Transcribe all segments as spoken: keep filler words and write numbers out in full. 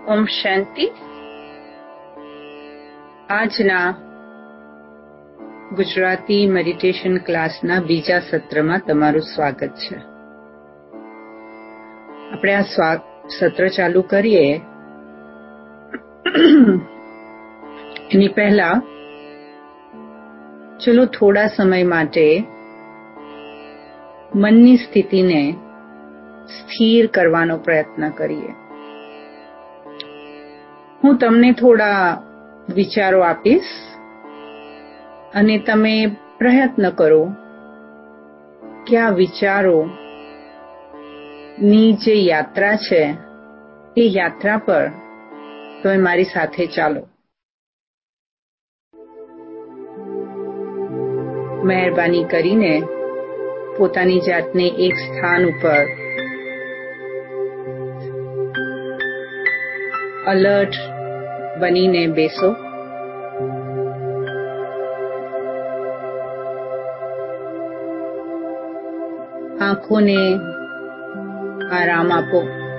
ઓમ શાંતિ. આજના ગુજરાતી મેડિટેશન ક્લાસના બીજા સત્રમાં તમારું સ્વાગત છે. આપણે આ સ્વા- સત્ર ચાલુ કરીએ એની પહેલા ચલો થોડા સમય માટે મનની સ્થિતિને સ્થિર કરવાનો પ્રયત્ન કરીએ. હું તમને થોડા વિચારો આપીશ અને તમે પ્રયત્ન કરો કે આ વિચારો ની જે યાત્રા છે એ યાત્રા પર તમે મારી સાથે ચાલો. મહેરબાની કરીને પોતાની જાતને એક સ્થાન ઉપર અલર્ટ બનીને બેસો. આંખોને આરામ આપો.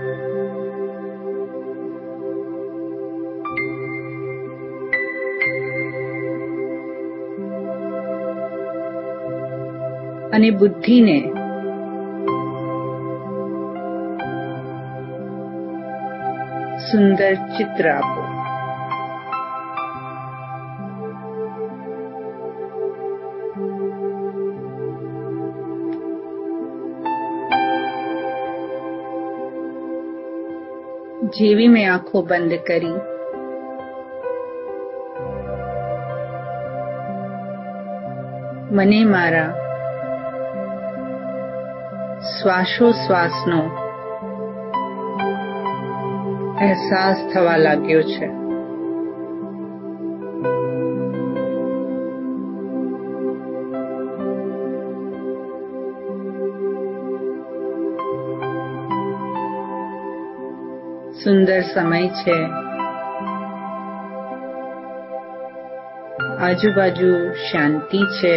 અને બુદ્ધિને સુંદર ચિત્ર આપો. જેવી મેં આંખો બંધ કરી મને મારા શ્વાસોશ્વાસનો અહેસાસ થવા લાગ્યો છે. સુંદર સમય છે. આજુબાજુ શાંતિ છે.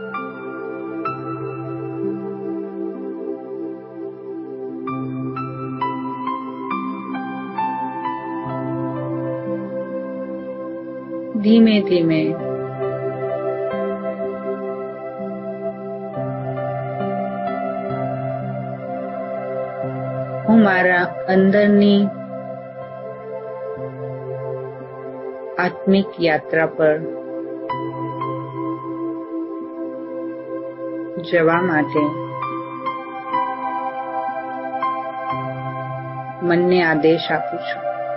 ધીમે ધીમે હું મારા અંદરની આત્મિક યાત્રા પર જવા માટે મનને આદેશ આપું છું.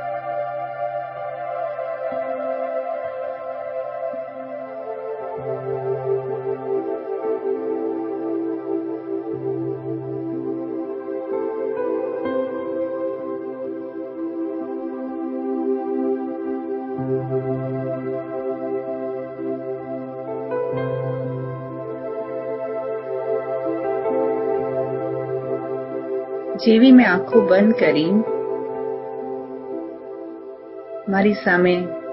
જેવી મેં આંખો બંધ કરી મારી સામે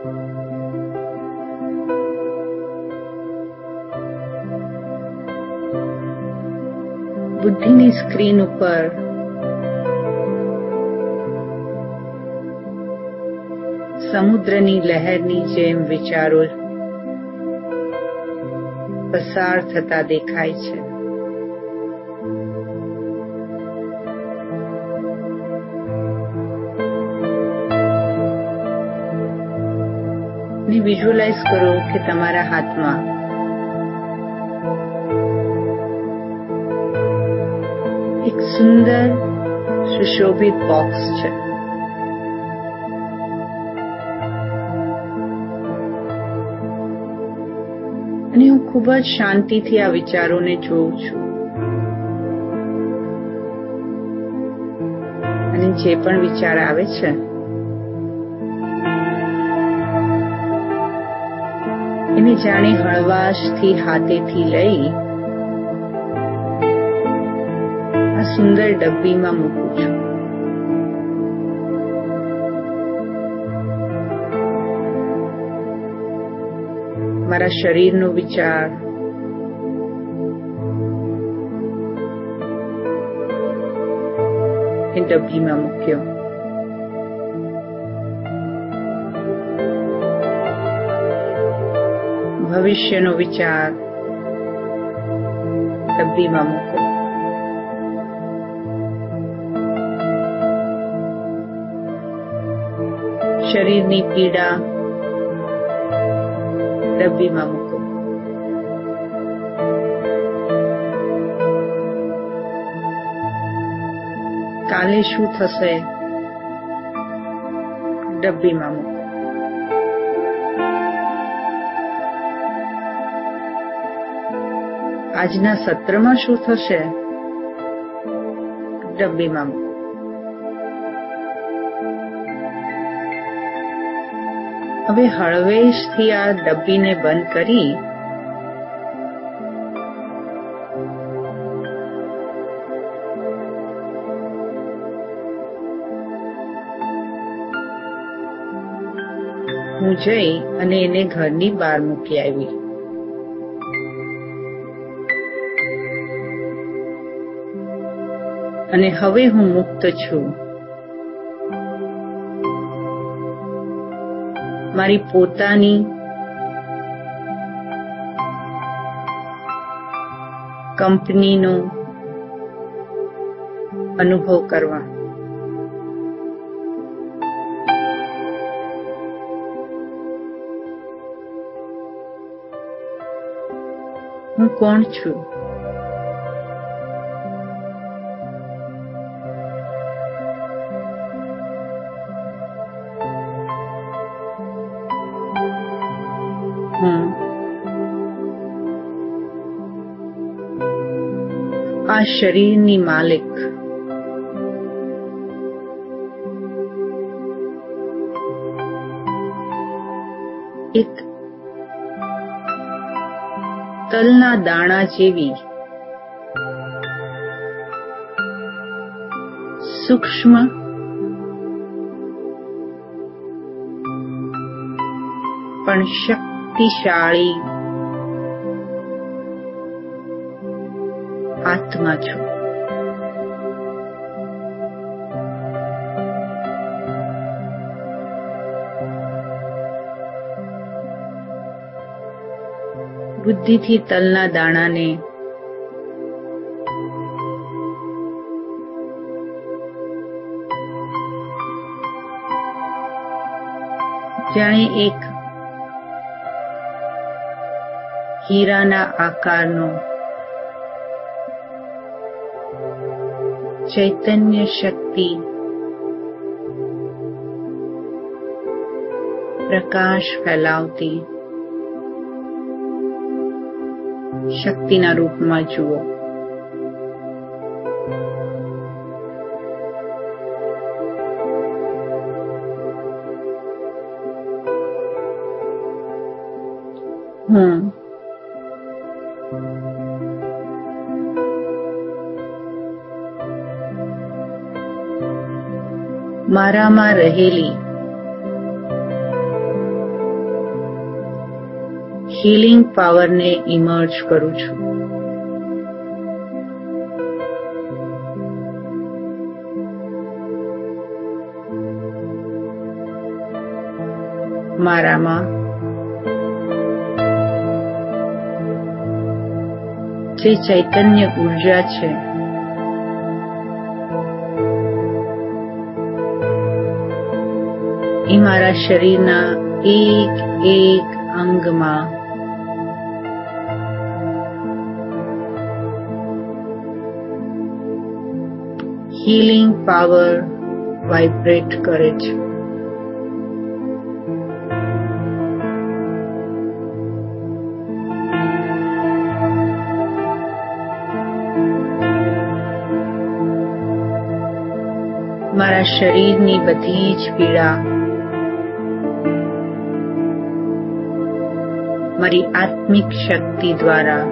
બુદ્ધિની સ્ક્રીન ઉપર સમુદ્રની લહેરની જેમ વિચારો પસાર થતા દેખાય છે. વિઝ્યુઅલાઇઝ કરો કે તમારા હાથમાં એક સુંદર સુશોભિત બોક્સ છે. અને હું ખૂબ જ શાંતિથી આ વિચારોને જોઉં છું. અને જે પણ વિચાર આવે છે એને જાણે હળવાશથી હાથેથી લઈ આ સુંદર ડબ્બીમાં મૂકું છું. મારા શરીરનો વિચાર એ ડબ્બીમાં મૂક્યો. ભવિષ્યનો વિચાર ડબ્બીમાં મૂકો. શરીરની પીડા ડબ્બીમાં મૂકો. કાલે શું થશે ડબ્બીમાં મૂકો. આજના સત્રમાં શું થશે ડબ્બીમાં મૂકો. હવે હળવેશથી આ ડબ્બીને બંધ કરી હું જઈ અને એને ઘરની બહાર મૂકી આવી. અને હવે હું મુક્ત છું. મારી પોતાની કંપનીનો અનુભવ કરવા. હું કોણ છું? હું આ શરીરની માલિક એક તલના દાણા જેવી સૂક્ષ્મ પણ શક્તિશાળી આત્મા છું. બુદ્ધિથી તલના દાણાને જાણે એક હીરાના આકારનો ચૈતન્ય શક્તિ પ્રકાશ ફેલાવતી શક્તિના રૂપમાં જુઓ. હું મારામાં રહેલી હીલિંગ પાવરને ઇમર્જ કરું છું. મારામાં જે ચૈતન્ય ઉર્જા છે એ મારા શરીરના એક એક અંગમાં હીલિંગ પાવર વાઇબ્રેટ કરે છે. મારા શરીરની બધી જ પીડા મારી આત્મિક શક્તિ દ્વારા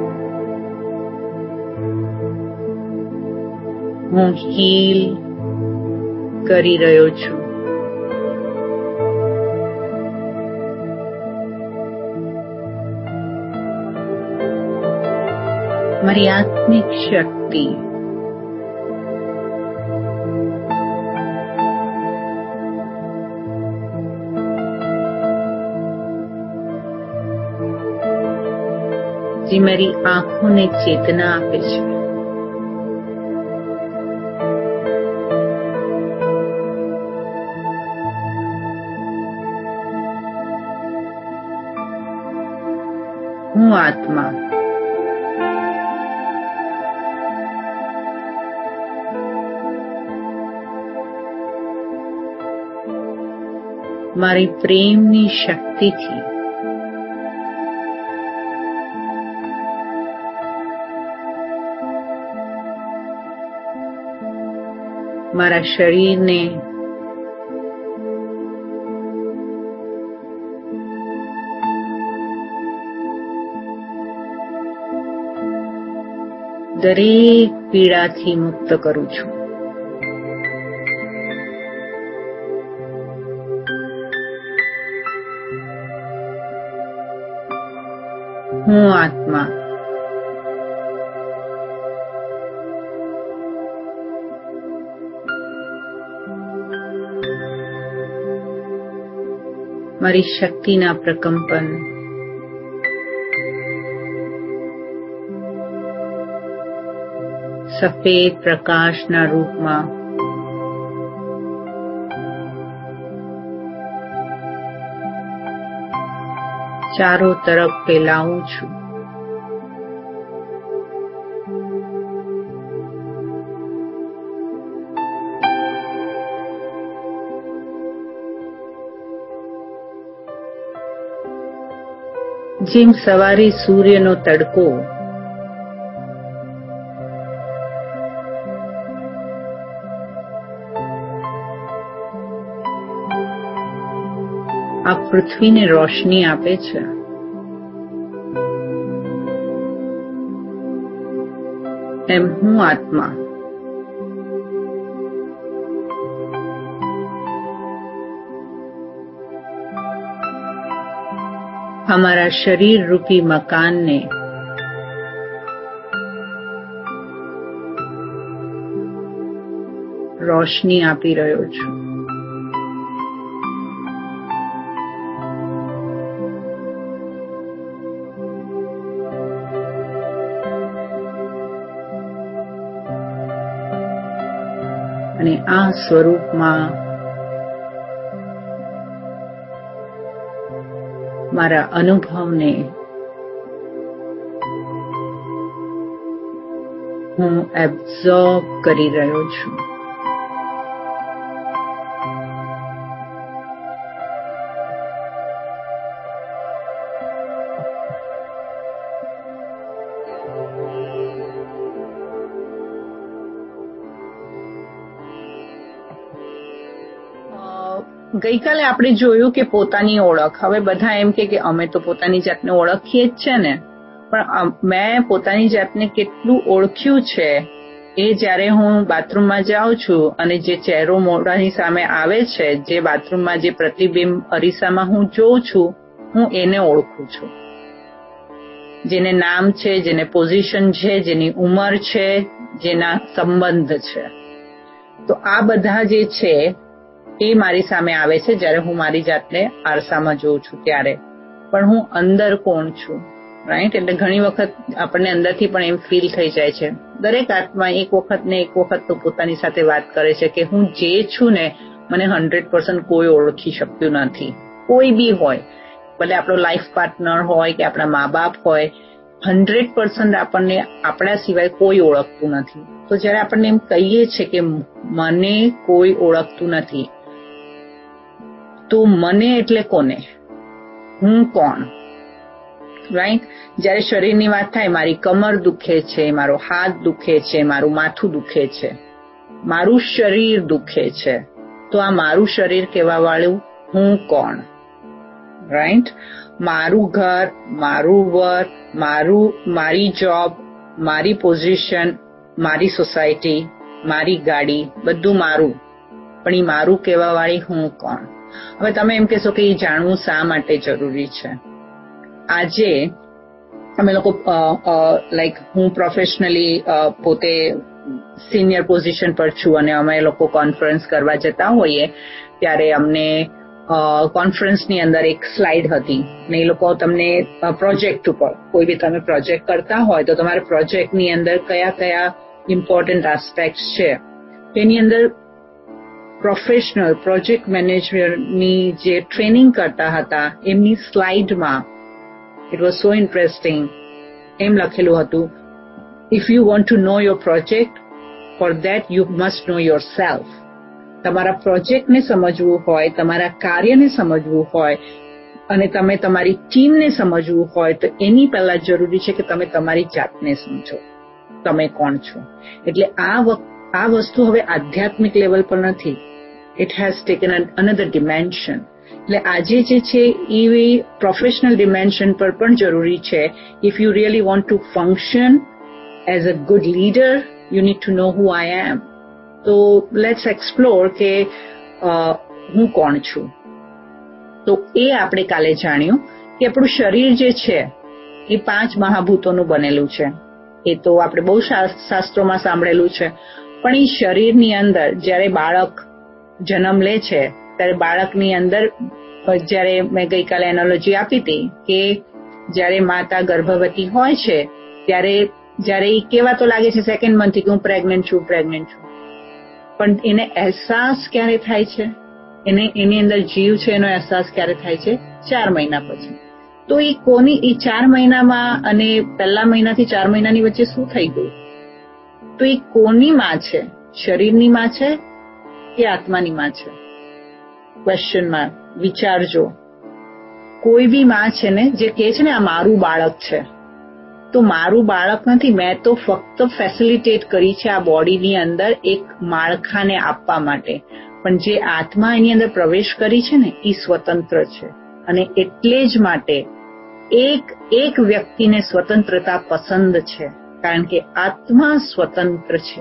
હું હીલ કરી રહ્યો છું. મારી આત્મિક શક્તિ જે મારી આંખોને ચેતના આપે છે. હું આત્મા મારી પ્રેમની શક્તિથી મારા શરીરને દરેક પીડાથી મુક્ત કરું છું. હું આત્મા મારી શક્તિના પ્રકંપન સફેદ પ્રકાશના રૂપમાં ચારો તરફ ફેલાવું છું. જેમ સવારે સૂર્યનો તડકો આ પૃથ્વીને રોશની આપે છે, એમ હું આત્મા અમારા શરીર રૂપી મકાનને રોશની આપી રહ્યો છું. અને આ સ્વરૂપમાં મારા અનુભવને હું એબ્ઝોર્બ કરી રહ્યો છું. ગઈકાલે આપણે જોયું કે પોતાની ઓળખ. હવે બધા એમ કે અમે તો પોતાની જાતને ઓળખીએ જ છે ને, પણ મેં પોતાની જાતને કેટલું ઓળખ્યું છે એ જ્યારે હું બાથરૂમમાં જાઉં છું અને જે ચહેરો મોઢાની સામે આવે છે, જે બાથરૂમમાં જે પ્રતિબિંબ અરીસામાં હું જોઉં છું, હું એને ઓળખું છું. જેને નામ છે, જેને પોઝિશન છે, જેની ઉંમર છે, જેના સંબંધ છે. તો આ બધા જે છે એ મારી સામે આવે છે જ્યારે હું મારી જાતને આરસામાં જોઉં છું ત્યારે. પણ હું અંદર કોણ છું, રાઈટ? એટલે ઘણી વખત આપણને અંદરથી પણ એમ ફીલ થઈ જાય છે. દરેક આત્મા એક વખત ને એક વખત તો પોતાની સાથે વાત કરે છે કે હું જે છું ને મને હંડ્રેડ પર્સન્ટ કોઈ ઓળખી શકતું નથી. કોઈ બી હોય, ભલે આપણો લાઈફ પાર્ટનર હોય કે આપણા મા બાપ હોય, હંડ્રેડ પર્સન્ટ આપણને આપણા સિવાય કોઈ ઓળખતું નથી. તો જ્યારે આપણને એમ કહીએ છીએ કે મને કોઈ ઓળખતું નથી, તો મને એટલે કોને? હું કોણ? રાઈટ? જ્યારે શરીરની વાત થાય, મારી કમર દુખે છે, મારો હાથ દુખે છે, મારું માથું દુખે છે, મારું શરીર દુખે છે, તો આ મારું શરીર કહેવા વાળું હું કોણ? રાઈટ? મારું ઘર, મારું વર્ક, મારું મારી જોબ, મારી પોઝિશન, મારી સોસાયટી, મારી ગાડી, બધું મારું. પણ એ મારું કહેવા વાળી હું કોણ? હવે તમે એમ કહેશો કે એ જાણવું શા માટે જરૂરી છે? આજે અમે લોકો લાઈક હું પ્રોફેશનલી પોતે સિનિયર પોઝિશન પર છું અને અમે લોકો કોન્ફરન્સ કરવા જતા હોઈએ ત્યારે અમને કોન્ફરન્સની અંદર એક સ્લાઇડ હતી ને એ લોકો તમને પ્રોજેક્ટ ઉપર કોઈ બી તમે પ્રોજેક્ટ કરતા હોય તો તમારે પ્રોજેક્ટની અંદર કયા કયા ઇમ્પોર્ટન્ટ આસ્પેક્ટ છે તેની અંદર પ્રોફેશનલ પ્રોજેક્ટ મેનેજરની જે ટ્રેનિંગ કરતા હતા એમની સ્લાઇડમાં ઇટ વોઝ સો ઇન્ટરેસ્ટિંગ એમ લખેલું હતું, if you want to know your project for that you must know yourself. તમારા પ્રોજેક્ટને સમજવું હોય, તમારા કાર્યને સમજવું હોય અને તમે તમારી ટીમને સમજવું હોય તો એની પહેલા જરૂરી છે કે તમે તમારી જાતને સમજો, તમે કોણ છો. એટલે આ આ વસ્તુ હવે આધ્યાત્મિક લેવલ પર નથી, it has taken another dimension. એટલે આજે જે છે એ પ્રોફેશનલ ડિમેન્શન પર પણ જરૂરી છે. If you really want to function as a good leader you need to know who I am. તો લેટ્સ એક્સપ્લોર કે હું કોણ છું. તો એ આપણે કાલે જાણ્યું કે આપણું શરીર જે છે એ પાંચ મહાભૂતોનું બનેલું છે. એ તો આપણે બહુ શાસ્ત્રોમાં સાંભળેલું છે. પણ એ શરીરની અંદર જ્યારે બાળક જન્મ લે છે ત્યારે બાળકની અંદર, જ્યારે મેં ગઈકાલે એનોલોજી આપી હતી કે જ્યારે માતા ગર્ભવતી હોય છે ત્યારે જ્યારે એ કહેવાતો લાગે છે સેકન્ડ મંથથી કે હું પ્રેગ્નન્ટ છું પ્રેગ્નન્ટ છું પણ એને અહેસાસ ક્યારે થાય છે, એને એની અંદર જીવ છે એનો અહેસાસ ક્યારે થાય છે? ચાર મહિના પછી. તો એ કોની એ ચાર મહિનામાં અને પહેલા મહિનાથી ચાર મહિનાની વચ્ચે શું થઈ ગયું? તો એ કોની માં છે? શરીરની માં છે કે આત્માની માં છે? Question mark. વિચારજો. કોઈ બી માં છે ને જે કહે છે ને આ મારું બાળક છે, તો મારું બાળક નથી, મેં તો ફક્ત ફેસિલિટેટ કરી છે આ બોડીની અંદર એક માળખાને આપવા માટે. પણ જે આત્મા એની અંદર પ્રવેશ કરી છે ને એ સ્વતંત્ર છે. અને એટલે જ માટે એક એક વ્યક્તિને સ્વતંત્રતા પસંદ છે, કારણ કે આત્મા સ્વતંત્ર છે.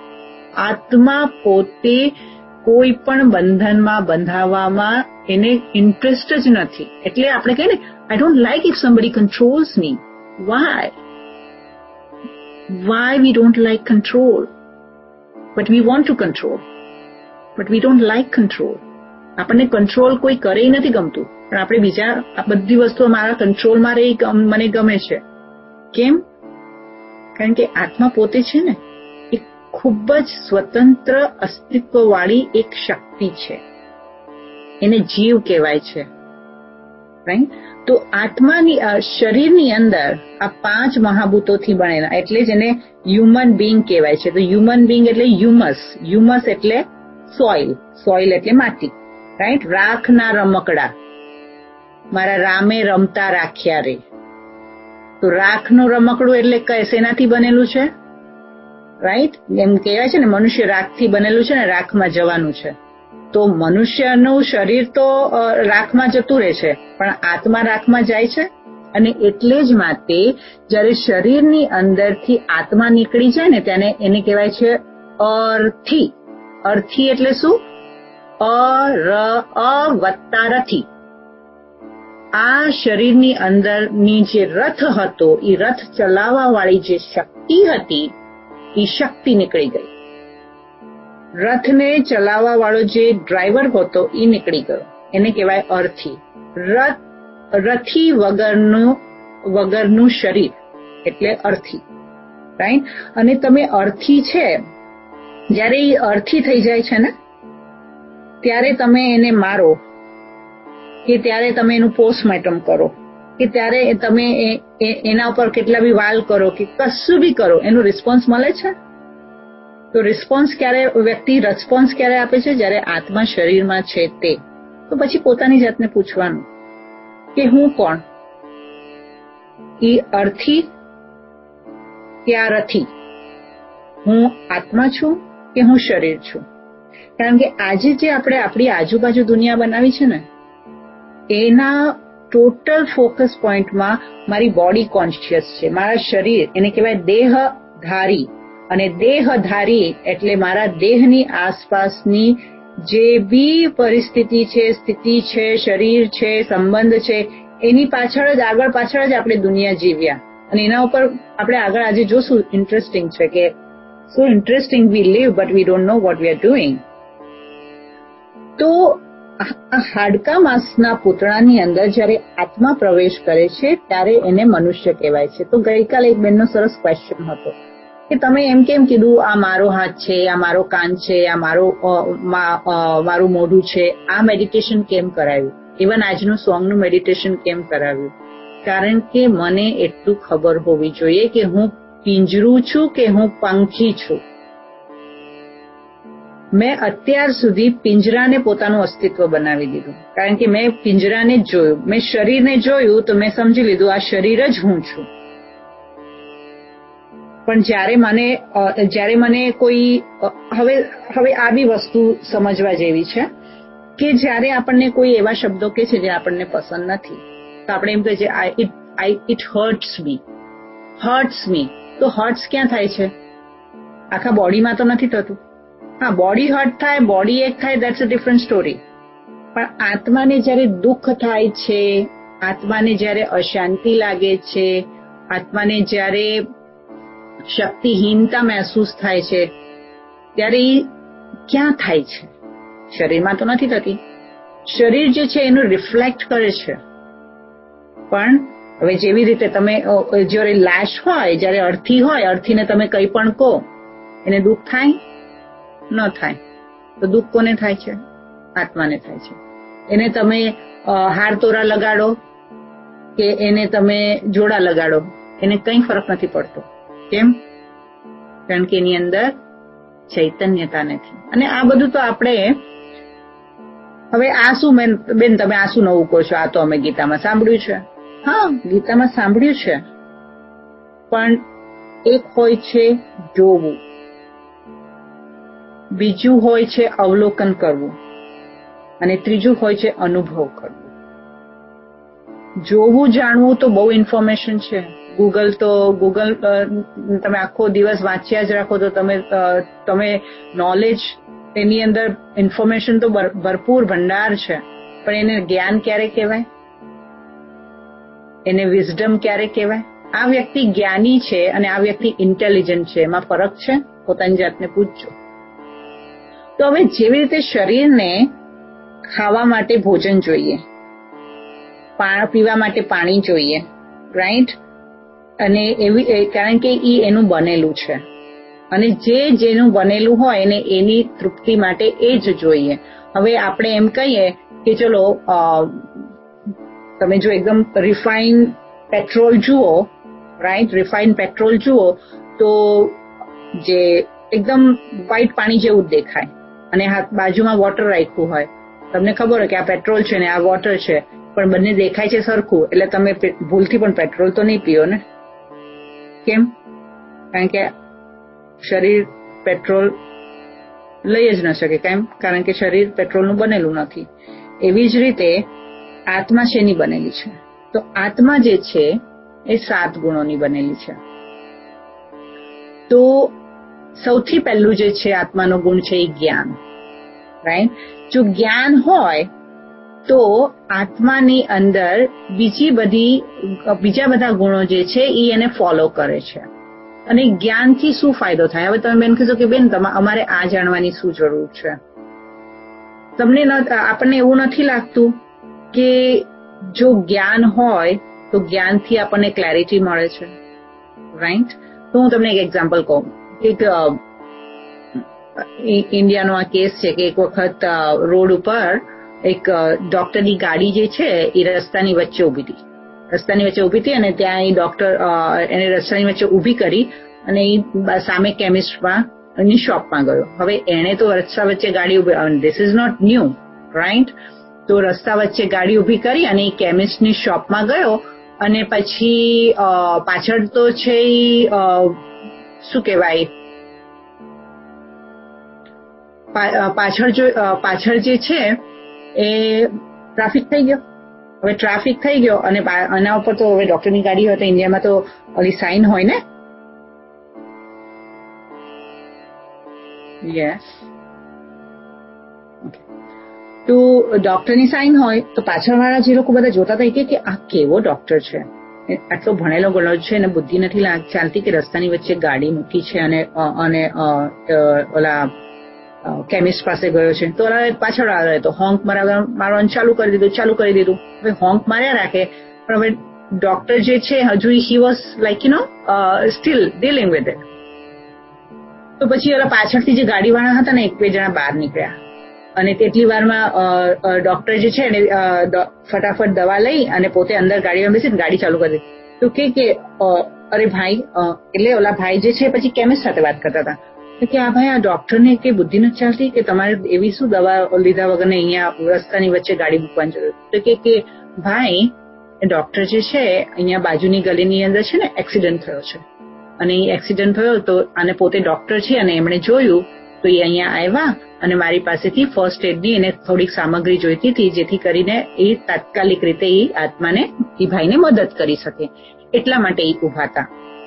આત્મા પોતે કોઈ પણ બંધનમાં બંધાવવામાં એને ઇન્ટરેસ્ટ જ નથી. એટલે આપણે કહીએ ને, I don't like if somebody controls me. Why? Why we don't like control? But we want to control. But we don't like control. આપણને કંટ્રોલ કોઈ કરે નથી ગમતું, પણ આપણે બીજા આ બધી વસ્તુઓ મારા કંટ્રોલમાં રહી મને ગમે છે. કેમ? કારણ કે આત્મા પોતે છે ને એ ખૂબ જ સ્વતંત્ર અસ્તિત્વવાળી એક શક્તિ છે. એને જીવ કહેવાય છે. રાઈટ? તો આત્માની શરીરની અંદર આ પાંચ મહાભૂતોથી બનેલા, એટલે જ એને હ્યુમન બીંગ કહેવાય છે. તો હ્યુમન બીંગ એટલે હ્યુમસ. હ્યુમસ એટલે સોઇલ. સોઇલ એટલે માટી. રાઈટ? રાખના રમકડા, મારા રામે રમતા રાખ્યા રે. તો રાખનું રમકડું એટલે કઈ શેનાથી બનેલું છે? રાઈટ? એમ કહેવાય છે ને મનુષ્ય રાખથી બનેલું છે ને રાખમાં જવાનું છે. તો મનુષ્યનું શરીર તો રાખમાં જતું રહે છે, પણ આત્મા રાખમાં જાય છે. અને એટલે જ માટે જ્યારે શરીરની અંદરથી આત્મા નીકળી જાય ને તેને એને કહેવાય છે અર્થી. અર્થી એટલે શું? અ વત્તા રથી. આ શરીરની અંદરની જે રથ હતો એ રથ ચલાવવા વાળી જે શક્તિ હતી એ શક્તિ નીકળી ગઈ. રથને ચલાવવા વાળો જે ડ્રાઈવર હતો એ નીકળી ગયો, એને કહેવાય અર્થી. રથ રથી વગરનું વગરનું શરીર એટલે અર્થી. રાઈટ? અને તમે અર્થી છે, જ્યારે એ અર્થી થઈ જાય છે ને ત્યારે તમે એને મારો કે ત્યારે તમે એનું પોસ્ટમોર્ટમ કરો કે ત્યારે તમે એના ઉપર કેટલા બી વાલ કરો કે કશું બી કરો, એનો રિસ્પોન્સ મળે છે? તો રિસ્પોન્સ ક્યારે વ્યક્તિ રિસ્પોન્સ ક્યારે આપે છે? જ્યારે આત્મા શરીરમાં છે તે. તો પછી પોતાની જાતને પૂછવાનું કે હું કોણ? એ અર્થી કે આ રથી? હું આત્મા છું કે હું શરીર છું? કારણ કે આજે જે આપણે આપણી આજુબાજુ દુનિયા બનાવી છે ને એના ટોટલ ફોકસ પોઈન્ટમાં મારી બોડી કોન્શિયસ છે, મારા શરીર, એને કહેવાય દેહધારી. અને દેહધારી એટલે મારા દેહની આસપાસની જે બી પરિસ્થિતિ છે, સ્થિતિ છે, શરીર છે, સંબંધ છે, એની પાછળ જ આગળ પાછળ જ આપણે દુનિયા જીવ્યા. અને એના ઉપર આપણે આગળ આજે જોશું. ઇન્ટરેસ્ટિંગ છે કે so interesting we live but we don't know what we are doing. તો આ હાડકા માંસના પૂતળાની અંદર જ્યારે આત્મા પ્રવેશ કરે છે ત્યારે એને મનુષ્ય કહેવાય છે. તો ગઈકાલે એક બેનનો સરસ ક્વેશ્ચન હતો કે તમે એમ કેમ કીધું આ મારો હાથ છે, આ મારો કાન છે, આ મારો મારું મોઢું છે, આ મેડિટેશન કેમ કરાવ્યું, ઇવન આજનું સોંગનું મેડિટેશન કેમ કરાવ્યું? કારણ કે મને એટલું ખબર હોવી જોઈએ કે હું પિંજરું છું કે હું પંખી છું. મેં અત્યાર સુધી પિંજરાને પોતાનું અસ્તિત્વ બનાવી દીધું, કારણ કે મેં પિંજરાને જ જોયું. મેં શરીરને જોયું તો મેં સમજી લીધું આ શરીર જ હું છું. પણ જ્યારે મને જ્યારે મને કોઈ હવે હવે આ બી વસ્તુ સમજવા જેવી છે કે જ્યારે આપણને કોઈ એવા શબ્દો કે છે જે આપણને પસંદ નથી તો આપણે એમ કહે છે it I it hurts me hurts me તો હર્ટ્સ ક્યાં થાય છે? આખા બોડીમાં તો નથી થતું. હા, બોડી હર્ટ થાય, બોડી એક થાય, દેટ્સ અ ડિફરન્ટ સ્ટોરી. પણ આત્માને જ્યારે દુઃખ થાય છે, આત્માને જ્યારે અશાંતિ લાગે છે, આત્માને જ્યારે શક્તિહીનતા મહેસૂસ થાય છે ત્યારે એ ક્યાં થાય છે? શરીરમાં તો નથી થતી. શરીર જે છે એનું રિફ્લેક્ટ કરે છે. પણ હવે જેવી રીતે તમે જ્યારે લાશ હોય, જ્યારે અર્થી હોય, અર્થીને તમે કંઈ પણ કહો એને દુઃખ થાય? ન થાય. તો દુઃખ કોને થાય છે? આત્માને થાય છે. એને તમે હાર તોરા લગાડો કે એને તમે જોડા લગાડો, એને કંઈ ફરક નથી પડતો. કેમ? કારણ કે એની અંદર ચૈતન્યતા નથી. અને આ બધું તો આપણે હવે આ શું બેન તમે આ શું નવું કહો છો? આ તો અમે ગીતામાં સાંભળ્યું છે. હા, ગીતામાં સાંભળ્યું છે, પણ એક હોય છે જોવું, બીજું હોય છે અવલોકન કરવું, અને ત્રીજું હોય છે અનુભવ કરવો. જોવું જાણવું તો બહુ ઇન્ફોર્મેશન છે. ગૂગલ તો ગૂગલ તમે આખો દિવસ વાંચ્યા જ રાખો તો તમે તમે નોલેજ એની અંદર ઇન્ફોર્મેશન તો ભરપૂર ભંડાર છે, પણ એને જ્ઞાન ક્યારે કહેવાય? એને વિઝડમ ક્યારે કહેવાય? આ વ્યક્તિ જ્ઞાની છે અને આ વ્યક્તિ ઇન્ટેલિજન્ટ છે, એમાં ફરક છે? પોતાની જાતને પૂછજો. તો હવે જેવી રીતે શરીરને ખાવા માટે ભોજન જોઈએ, પીવા માટે પાણી જોઈએ, રાઈટ? અને એવી કારણ કે એ એનું બનેલું છે અને જે જેનું બનેલું હોય એને એની તૃપ્તિ માટે એ જ જોઈએ. હવે આપણે એમ કહીએ કે ચલો તમે જો એકદમ રિફાઇન પેટ્રોલ જુઓ, રાઈટ, રિફાઇન પેટ્રોલ જુઓ તો જે એકદમ વ્હાઈટ પાણી જેવું જ દેખાય અને બાજુમાં વોટર રાખ્યું હોય, તમને ખબર હોય કે આ પેટ્રોલ છે ને આ વોટર છે, પણ બંને દેખાય છે સરખું, એટલે તમે ભૂલથી પણ પેટ્રોલ તો નહીં પીઓ ને. કેમ? કારણ કે શરીર પેટ્રોલ લઈ જ ન શકે. કેમ? કારણ કે શરીર પેટ્રોલનું બનેલું નથી. એવી જ રીતે આત્મા શેની બનેલી છે? તો આત્મા જે છે એ સાત ગુણોની બનેલી છે. તો સૌથી પહેલું જે છે આત્માનો ગુણ છે એ જ્ઞાન, રાઈટ? જો જ્ઞાન હોય તો આત્માની અંદર બીજી બધી બીજા બધા ગુણો જે છે એ એને ફોલો કરે છે. અને જ્ઞાનથી શું ફાયદો થાય? હવે તમે બેન કહેશો કે બેન અમારે આ જાણવાની શું જરૂર છે? તમને આપણને એવું નથી લાગતું કે જો જ્ઞાન હોય તો જ્ઞાનથી આપણને ક્લેરિટી મળે છે, રાઈટ? તો હું તમને એક એક્ઝામ્પલ કહું. એક ઇન્ડિયાનો આ કેસ છે કે એક વખત રોડ ઉપર એક ડોક્ટરની ગાડી જે છે એ રસ્તાની વચ્ચે ઉભી હતી રસ્તાની વચ્ચે ઉભી હતી અને ત્યાં એ ડોક્ટર એને રસ્તાની વચ્ચે ઉભી કરી અને એ સામે કેમિસ્ટમાં એની શોપમાં ગયો. હવે એણે તો રસ્તા વચ્ચે ગાડી ઉભી, this is not new, right? તો રસ્તા વચ્ચે ગાડી ઉભી કરી અને એ કેમિસ્ટની શોપમાં ગયો અને પછી પાછળ તો છે શું કહેવાય પાછળ જો પાછળ જે છે એ ટ્રાફિક થઈ ગયો. હવે ટ્રાફિક થઈ ગયો અને આના ઉપર તો હવે ડોક્ટરની ગાડી હોય તો ઇન્ડિયામાં તો ઓલી સાઇન હોય ને, યસ, તો ડોક્ટરની સાઇન હોય તો પાછળવાળા જે લોકો બધા જોતા હતા કે આ કેવો ડોક્ટર છે, આટલો ભણેલો ગણો છે અને બુદ્ધિ નથી ચાલતી કે રસ્તાની વચ્ચે ગાડી મૂકી છે અને અને ઓલા કેમિસ્ટ પાસે ગયો છે તો પાછળ આવે તો હોંક મારવાનું ચાલુ કરી દીધું ચાલુ કરી દીધું હવે હોંક માર્યા રાખે પણ હવે ડોક્ટર જે છે હજુ he was like you know still dealing with it. તો પછી ઓલા પાછળથી જે ગાડીવાળા હતા ને એક બે જણા બહાર નીકળ્યા અને તેટલી વારમાં ડોક્ટર જે છે ને ફટાફટ દવા લઈ અને પોતે અંદર ગાડીમાં બેસીને ગાડી ચાલુ કરી દીધી. તો કે અરે ભાઈ એટલે ઓલા ભાઈ જે છે પછી કેમિસ્ટ સાથે વાત કરતા હતા કે આ ભાઈ આ ડોક્ટરને કે બુદ્ધિ નથી ચાલતી કે તમારે એવી શું દવા લીધા વગર અહીંયા રસ્તાની વચ્ચે ગાડી મૂકવાની જરૂર. તો કે ભાઈ ડોક્ટર જે છે અહીંયા બાજુની ગલીની અંદર છે ને એક્સિડન્ટ થયો છે અને એ એક્સિડન્ટ થયો તો અને પોતે ડોક્ટર છે અને એમણે જોયું તો એ અહીંયા આવ્યા અને મારી પાસેથી ફર્સ્ટ એડની એને થોડીક સામગ્રી જોઈતી હતી જેથી કરીને એ તાત્કાલિક રીતે એ આત્માને એ ભાઈને મદદ કરી શકે એટલા માટે એ ઉભા હતા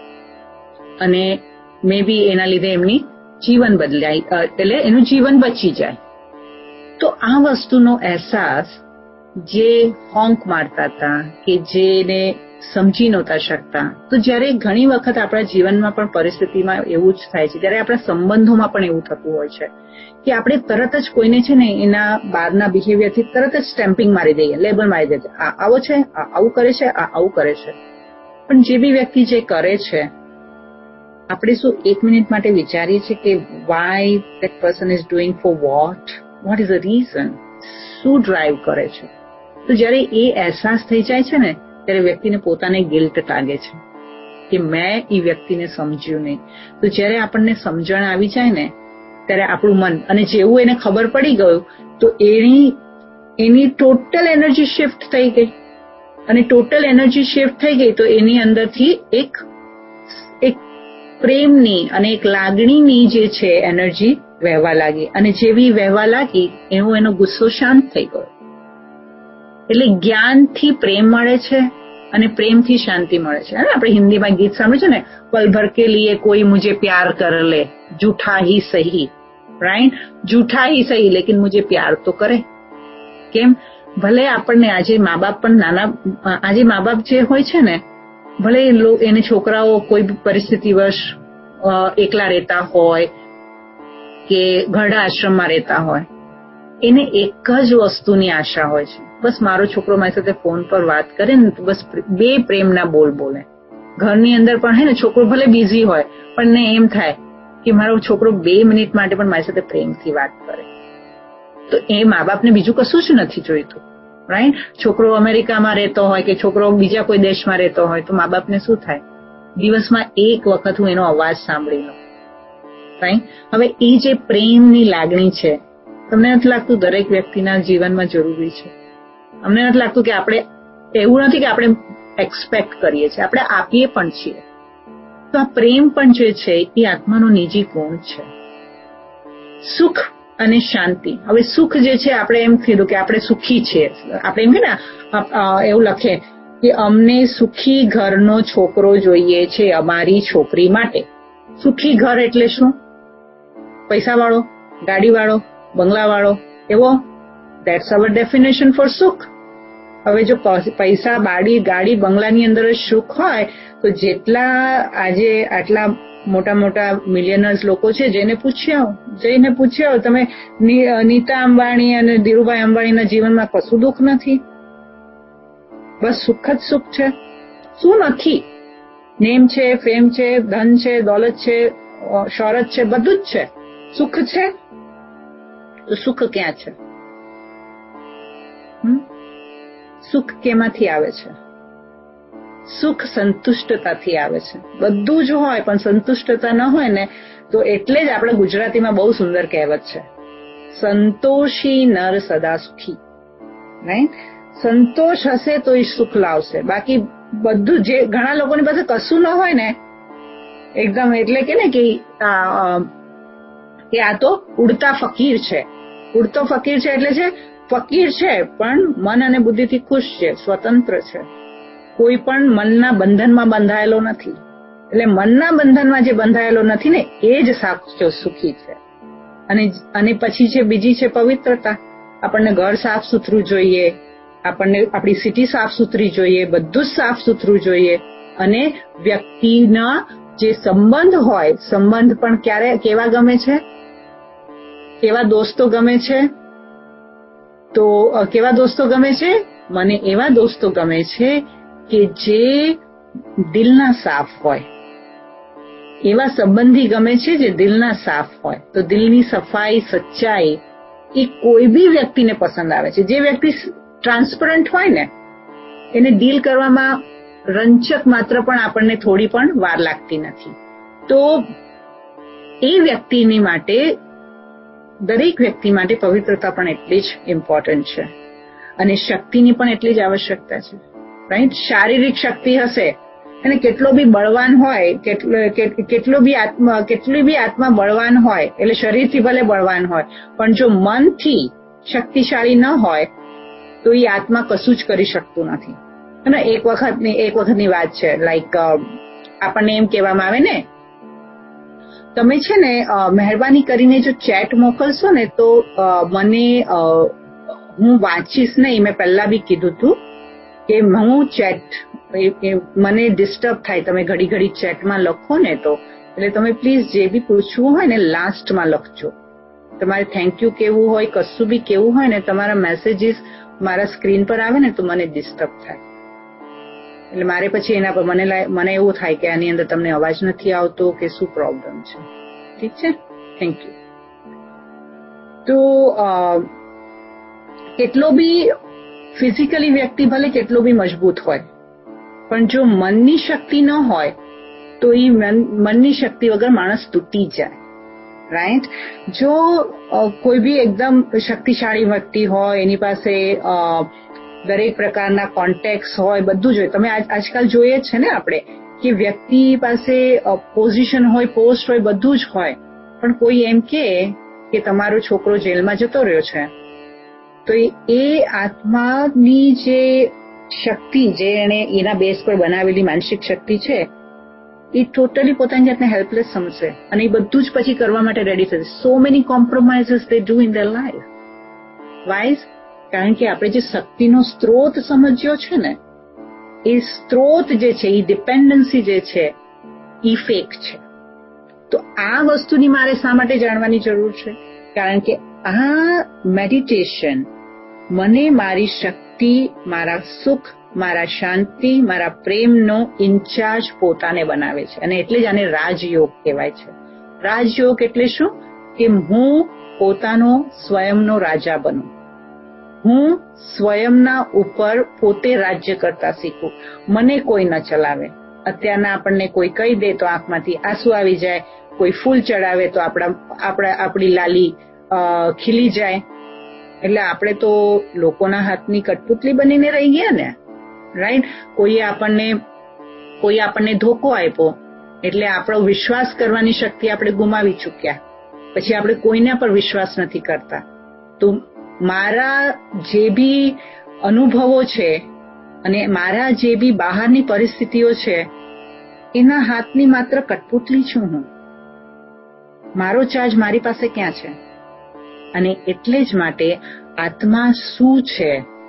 અને મે બી એના લીધે એમની જીવન બદલાય એટલે એનું જીવન બચી જાય. તો આ વસ્તુનો અહેસાસ જે હોંક મારતા હતા કે જેને સમજી નહોતા શકતા તો જ્યારે ઘણી વખત આપણા જીવનમાં પણ પરિસ્થિતિમાં એવું જ થાય છે જ્યારે આપણા સંબંધોમાં પણ એવું થતું હોય છે કે આપણે તરત જ કોઈને છે ને એના બહારના બિહેવિયરથી તરત જ સ્ટેમ્પિંગ મારી દઈએ લેબલ મારી દઈએ આ આવો છે આ આવું કરે છે આ આવું કરે છે પણ જે બી વ્યક્તિ જે કરે છે આપણે શું એક મિનિટ માટે વિચારીએ છીએ કે why that person is doing for what what is the reason શું ડ્રાઈવ કરે છે. તો જ્યારે એ અહેસાસ થઈ જાય છે ને ત્યારે વ્યક્તિને પોતાને ગિલ્ટ લાગે છે કે મેં એ વ્યક્તિને સમજ્યું નહીં. તો જ્યારે આપણને સમજણ આવી જાય ને ત્યારે આપણું મન અને જેવું એને ખબર પડી ગયું તો એની એની ટોટલ એનર્જી શિફ્ટ થઈ ગઈ અને ટોટલ એનર્જી શિફ્ટ થઈ ગઈ તો એની અંદરથી એક એક પ્રેમની અને એક લાગણીની જે છે એનર્જી વહેવા લાગી અને જેવી વહેવા લાગી એવો એનો ગુસ્સો શાંત થઈ ગયો. એટલે જ્ઞાનથી પ્રેમ મળે છે અને પ્રેમથી શાંતિ મળે છે. આપણે હિન્દીમાં ગીત સાંભળ્યું છે ને પલ ભર કે લીએ કોઈ મુझे પ્યાર કર લે જૂઠા હી સહી રાઈટ જૂઠા હી સહી લેકિન મુझे પ્યાર તો કરે. કેમ ભલે આપણને આજે મા બાપ પણ નાના આજે મા બાપ જે હોય છે ને ભલે એને છોકરાઓ કોઈ પરિસ્થિતિવશ એકલા રહેતા હોય કે ઘરડા આશ્રમમાં રહેતા હોય એને એક જ વસ્તુની આશા હોય છે બસ મારો છોકરો મારી સાથે ફોન પર વાત કરે ને તો બસ બે પ્રેમના બોલ બોલે. ઘરની અંદર પણ હે ને છોકરો ભલે બિઝી હોય પણ ને એમ થાય કે મારો છોકરો બે મિનિટ માટે પણ મારી સાથે પ્રેમથી વાત કરે. તો એ મા બાપને બીજું કશું જ નથી જોઈતું રાઈટ. છોકરો અમેરિકામાં રહેતો હોય કે છોકરો બીજા કોઈ દેશમાં રહેતો હોય તો મા બાપને શું થાય દિવસમાં એક વખત હું એનો અવાજ સાંભળી લઉં રાઈટ. હવે એ જે પ્રેમની લાગણી છે તમને નથી લાગતું દરેક વ્યક્તિના જીવનમાં જરૂરી છે? અમને નથી લાગતું કે આપણે એવું નથી કે આપણે એક્સપેક્ટ કરીએ છીએ આપણે આપીએ પણ છીએ. તો આ પ્રેમ પણ જે છે એ આત્માનો નિજી ગુણ છે. સુખ અને શાંતિ. હવે સુખ જે છે આપણે એમ કીધું કે આપણે સુખી છીએ આપણે એમ કે ને એવું લખે કે અમને સુખી ઘરનો છોકરો જોઈએ છે અમારી છોકરી માટે. સુખી ઘર એટલે શું? પૈસાવાળો, ગાડીવાળો, બંગલાવાળો એવો? ધેટ્સ અવર ડેફિનેશન ફોર સુખ. હવે જો પૈસા બાડી ગાડી બંગલાની અંદર જ સુખ હોય તો જેટલા આજે આટલા મોટા મોટા મિલિયનર્સ લોકો છે જેને પૂછ્યા જઈને પૂછ્યા તમે નીતા અંબાણી અને ધીરુભાઈ અંબાણીના જીવનમાં કશું દુઃખ નથી બસ સુખ જ સુખ છે. શું નથી? નેમ છે, ફેમ છે, ધન છે, દોલત છે, શોહરત છે, બધું જ છે. સુખ છે? તો સુખ ક્યાં છે? સુખ કેમાંથી આવે છે? સુખ સંતુષ્ટતાથી આવે છે. બધું જ હોય પણ સંતુષ્ટતા ન હોય ને તો એટલે જ આપણે ગુજરાતીમાં બહુ સુંદર કહેવત છે સંતોષી નર સદા સુખી. રાઈટ. સંતોષ હશે તો એ સુખ લાવશે. બાકી બધું જે ઘણા લોકોની પાસે કશું ન હોય ને એકદમ એટલે કે ને કે આ તો ઉડતા ફકીર છે. ઉડતો ફકીર છે એટલે છે ફકીર છે પણ મન અને બુદ્ધિથી ખુશ છે, સ્વતંત્ર છે, કોઈ પણ મનના બંધનમાં બંધાયેલો નથી. એટલે મનના બંધનમાં જે બંધાયેલો નથી ને એ જ સાચો સુખી છે. અને અને પછી છે બીજી છે પવિત્રતા. આપણને ઘર સાફ સુથરું જોઈએ, આપણને આપણી સિટી સાફ સુથરી જોઈએ, બધું જ સાફ સુથરું જોઈએ અને વ્યક્તિના જે સંબંધ હોય સંબંધ પણ ક્યારે કેવા ગમે છે કેવા દોસ્તો ગમે છે? તો કેવા દોસ્તો ગમે છે? મને એવા દોસ્તો ગમે છે કે જે દિલના સાફ હોય. એવા સંબંધી ગમે છે જે દિલના સાફ હોય. તો દિલની સફાઈ, સચ્ચાઈ એ કોઈ બી વ્યક્તિને પસંદ આવે છે. જે વ્યક્તિ ટ્રાન્સપરન્ટ હોય ને એને ડીલ કરવામાં રંચક માત્ર પણ આપણને થોડી પણ વાર લાગતી નથી. તો એ વ્યક્તિની માટે, દરેક વ્યક્તિ માટે પવિત્રતા પણ એટલી જ ઇમ્પોર્ટન્ટ છે અને શક્તિની પણ એટલી જ આવશ્યકતા છે. રાઈટ? શારીરિક શક્તિ હશે અને કેટલો બી બળવાન હોય, કેટલો કેટલો બી આત્મા કેટલી બી આત્મા બળવાન હોય, એટલે શરીરથી ભલે બળવાન હોય, પણ જો મનથી શક્તિશાળી ન હોય તો એ આત્મા કશું જ કરી શકતું નથી. અને એક વખતની એક વખતની વાત છે, લાઈક આપણને એમ કહેવામાં આવે ને, તમે છે ને મહેરબાની કરીને જો ચેટ મોકલશો ને તો મને હું વાંચીશ નહીં. મેં પહેલા બી કીધું હતું કે હું ચેટ મને ડિસ્ટર્બ થાય તમે ઘડી ઘડી ચેટમાં લખો ને, તો એટલે તમે પ્લીઝ જે બી પૂછવું હોય ને લાસ્ટમાં લખજો. તમારે થેન્ક યુ કેવું હોય, કશું બી કેવું હોય ને, તમારા મેસેજીસ મારા સ્ક્રીન પર આવે ને તો મને ડિસ્ટર્બ થાય. એટલે મારે પછી એના પર મને મને એવું થાય કે આની અંદર તમને અવાજ નથી આવતો કે શું પ્રોબ્લેમ છે. ઠીક છે? Thank you. તો કેટલો બી ફિઝિકલી વ્યક્તિ ભલે કેટલો બી મજબૂત હોય, પણ જો મનની શક્તિ ન હોય તો એ મનની શક્તિ વગર માણસ તૂટી જાય. રાઈટ? જો કોઈ બી એકદમ શક્તિશાળી વ્યક્તિ હોય, એની પાસે દરેક પ્રકારના કોન્ટેક્ટ હોય, બધું જ હોય. તમે આજકાલ જોઈએ છે ને આપણે કે વ્યક્તિ પાસે પોઝિશન હોય, પોસ્ટ હોય, બધું જ હોય, પણ કોઈ એમ કે કે તમારો છોકરો જેલમાં જતો રહ્યો છે, તો એ આત્માની જે શક્તિ, જે એને એના બેઝ પર બનાવેલી માનસિક શક્તિ છે, એ ટોટલી પોતાની જાતને હેલ્પલેસ સમજશે અને એ બધું જ પછી કરવા માટે રેડી થશે. So many compromises they do in their life. વાઇઝ? કારણ કે આપણે જે શક્તિનો સ્ત્રોત સમજ્યો છે ને, એ સ્ત્રોત જે છે, એ ડિપેન્ડન્સી જે છે, એ ફેક છે. તો આ વસ્તુની મારે શા માટે જાણવાની જરૂર છે? કારણ કે આ મેડિટેશન મને મારી શક્તિ, મારા સુખ, મારા શાંતિ, મારા પ્રેમનો ઇન્ચાર્જ પોતાને બનાવે છે. અને એટલે જ આને રાજયોગ કહેવાય છે. રાજયોગ એટલે શું? કે હું પોતાનો સ્વયંનો રાજા બનું. હું સ્વયંના ઉપર પોતે રાજ્ય કરતા શીખું. મને કોઈ ન ચલાવે. અત્યારના આપણને કોઈ કહી દે તો આંખમાંથી આંસુ આવી જાય, કોઈ ફૂલ ચડાવે તો આપણા આપણા આપણી લાલી ખીલી જાય. એટલે આપણે તો લોકોના હાથની કઠપુતલી બનીને રહી ગયા ને. રાઈટ? કોઈએ આપણને કોઈ આપણને ધોકો આપ્યો એટલે આપણો વિશ્વાસ કરવાની શક્તિ આપણે ગુમાવી ચૂક્યા. પછી આપણે કોઈના પર વિશ્વાસ નથી કરતા. તો મારા જે બી અનુભવો છે અને મારા જે બી બહારની પરિસ્થિતિઓ છે, એના હાથની માત્ર કઠપુતલી છું હું. મારો ચાર્જ મારી પાસે ક્યાં છે? અને એટલે જ માટે આત્મા શું છે,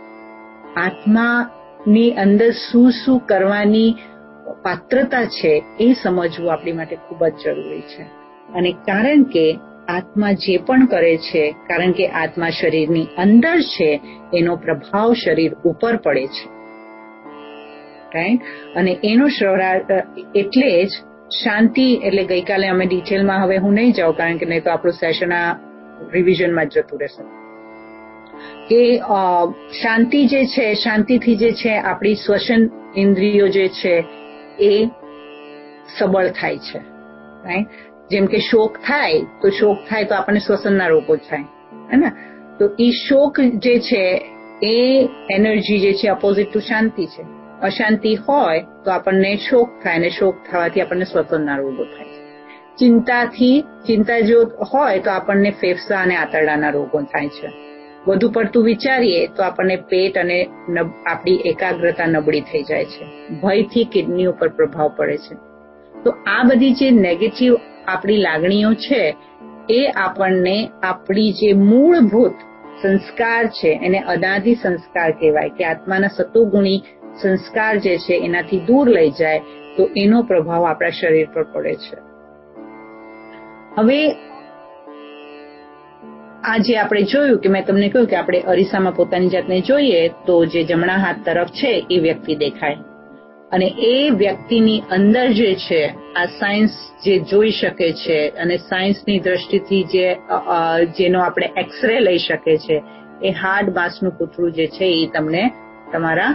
આત્માની અંદર શું શું કરવાની પાત્રતા છે, એ સમજવું આપણી માટે ખૂબ જ જરૂરી છે. અને કારણ કે આત્મા જે પણ કરે છે, કારણ કે આત્મા શરીરની અંદર છે, એનો પ્રભાવ શરીર ઉપર પડે છે. રાઈટ? અને એનો એટલે જ શાંતિ, એટલે ગઈકાલે અમે ડિટેલમાં હવે હું નહીં જાઉં, કારણ કે નહીં તો આપણું સેશન આ રિવિઝનમાં જ જતું રહેશે. કે શાંતિ જે છે, શાંતિથી જે છે આપણી શ્વસન ઇન્દ્રિયો જે છે એ સબળ થાય છે. રાઈટ? જેમ કે શોક થાય તો શોક થાય તો આપણને શ્વસનના રોગો થાય, હે ને? તો એ શોક જે છે એ એનર્જી જે છે અપોઝિટ ટુ શાંતિ છે. અશાંતિ હોય તો આપણને શોક થાય, અને શોક થવાથી આપણને શ્વસનના રોગો થાય છે. ચિંતાથી ચિંતા જો હોય તો આપણને ફેફસા અને આંતરડાના રોગો થાય છે. વધુ પડતું વિચારીએ તો આપણને પેટ અને આપણી એકાગ્રતા નબળી થઈ જાય છે. ભયથી કિડની ઉપર પ્રભાવ પડે છે. તો આ બધી જે નેગેટિવ આપણી લાગણીઓ છે, એ આપણને આપણી જે મૂળભૂત સંસ્કાર છે, એને અનાદિ સંસ્કાર કહેવાય, કે આત્માના સતોગુણી સંસ્કાર જે છે એનાથી દૂર લઈ જાય, તો એનો પ્રભાવ આપણા શરીર પર પડે છે. હવે આજે આપણે જોયું કે મેં તમને કહ્યું કે આપણે અરીસામાં પોતાની જાતને જોઈએ તો જે જમણા હાથ તરફ છે એ વ્યક્તિ દેખાય અને એ વ્યક્તિની અંદર જે છે આ સાયન્સ જે જોઈ શકે છે અને સાયન્સની દ્રષ્ટિથી જે જેનો આપણે એક્સરે લઈ શકે છે એ હાર્ડ માસનું પૂતળું જે છે એ તમને તમારા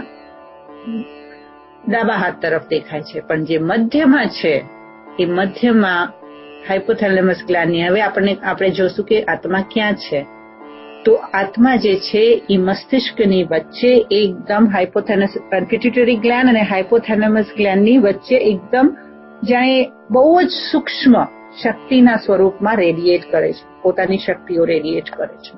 ડાબા હાથ તરફ દેખાય છે. પણ જે મધ્યમાં છે એ મધ્યમાં હાઇપોથેલેમસ ગ્લેન્ડની હવે આપણે આપણે જોશું કે આત્મા ક્યાં છે. તો આત્મા જે છે એ મસ્તિષ્કની વચ્ચે એકદમ હાઇપોથેલેમસ પિટ્યુટરી ગ્લેન્ડ અને હાઇપોથેલેમસ ગ્લેન્ડની વચ્ચે એકદમ જાણે બહુ જ સૂક્ષ્મ શક્તિના સ્વરૂપમાં રેડિએટ કરે છે, પોતાની શક્તિઓ રેડિએટ કરે છે.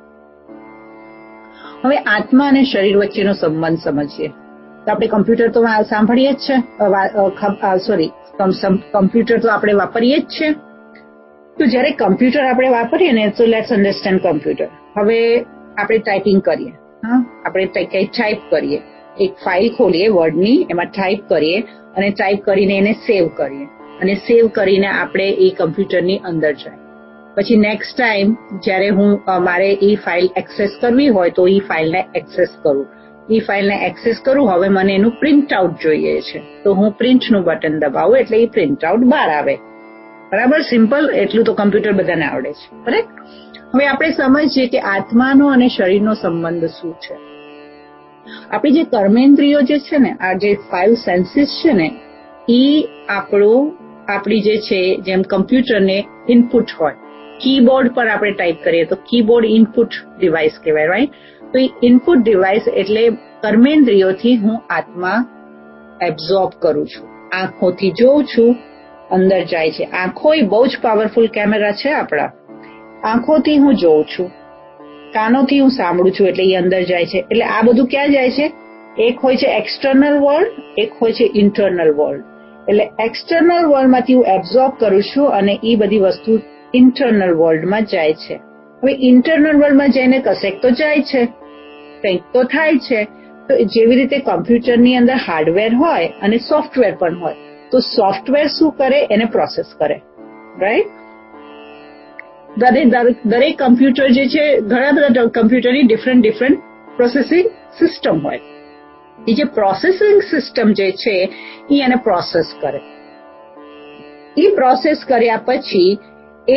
હવે આત્મા અને શરીર વચ્ચેનો સંબંધ સમજીએ તો આપણે કમ્પ્યુટર તો સાંભળીએ જ છે, સોરી કમ્પ્યુટર તો આપણે વાપરીએ જ છે. તો જ્યારે કમ્પ્યુટર આપણે વાપરીએ ને તો લેટ્સ અન્ડરસ્ટેન્ડ કમ્પ્યુટર. હવે આપણે ટાઈપિંગ કરીએ, હા આપણે કંઈક ટાઈપ કરીએ, એક ફાઇલ ખોલીએ વર્ડની, એમાં ટાઈપ કરીએ અને ટાઈપ કરીને એને સેવ કરીએ અને સેવ કરીને આપણે એ કમ્પ્યુટરની અંદર જાય. પછી નેક્સ્ટ ટાઈમ જ્યારે હું મારે એ ફાઇલ એક્સેસ કરવી હોય તો એ ફાઇલને એક્સેસ કરું એ ફાઇલને એક્સેસ કરું હવે મને એનું પ્રિન્ટ આઉટ જોઈએ છે તો હું પ્રિન્ટનું બટન દબાવું એટલે એ પ્રિન્ટ આઉટ બહાર આવે. બરાબર, સિમ્પલ. એટલું તો કમ્પ્યુટર બધાને આવડે છે, કરેક્ટ? હવે આપણે સમજીએ કે આત્માનો અને શરીરનો સંબંધ શું છે. આપણી જે કર્મેન્દ્રિયો જે છે ને, આ જે ફાઇવ સેન્સીસ છે ને, એ આપણું આપણી જે છે જેમ કમ્પ્યુટરને ઇનપુટ હોય, કીબોર્ડ પર આપણે ટાઈપ કરીએ તો કીબોર્ડ ઇનપુટ ડિવાઇસ કહેવાય, રાઈટ? તો એ ઇનપુટ ડિવાઇસ એટલે કર્મેન્દ્રિયોથી હું આત્મા એબ્ઝોર્બ કરું છું. આંખોથી જોઉં છું, અંદર જાય છે. આંખો એ બહુ જ પાવરફુલ કેમેરા છે આપણા. આંખોથી હું જોઉં છું, કાનોથી હું સાંભળું છું એટલે એ અંદર જાય છે. એટલે આ બધું ક્યાં જાય છે? એક હોય છે એક્સટર્નલ વર્લ્ડ, એક હોય છે ઇન્ટરનલ વર્લ્ડ. એટલે એક્સટર્નલ વર્લ્ડમાંથી હું એબ્ઝોર્બ કરું છું અને એ બધી વસ્તુ ઇન્ટરનલ વર્લ્ડમાં જાય છે. હવે ઇન્ટરનલ વર્લ્ડમાં જઈને કશેક તો જાય છે, કંઈક તો થાય છે. તો જેવી રીતે કમ્પ્યુટરની અંદર હાર્ડવેર હોય અને સોફ્ટવેર પણ હોય, તો સોફ્ટવેર શું કરે? એને પ્રોસેસ કરે, રાઈટ? દરેક દરેક કમ્પ્યુટર જે છે, ઘણા બધા કમ્પ્યુટરની ડિફરન્ટ ડિફરન્ટ પ્રોસેસિંગ સિસ્ટમ હોય. એ જે પ્રોસેસિંગ સિસ્ટમ જે છે એ એને પ્રોસેસ કરે. એ પ્રોસેસ કર્યા પછી એ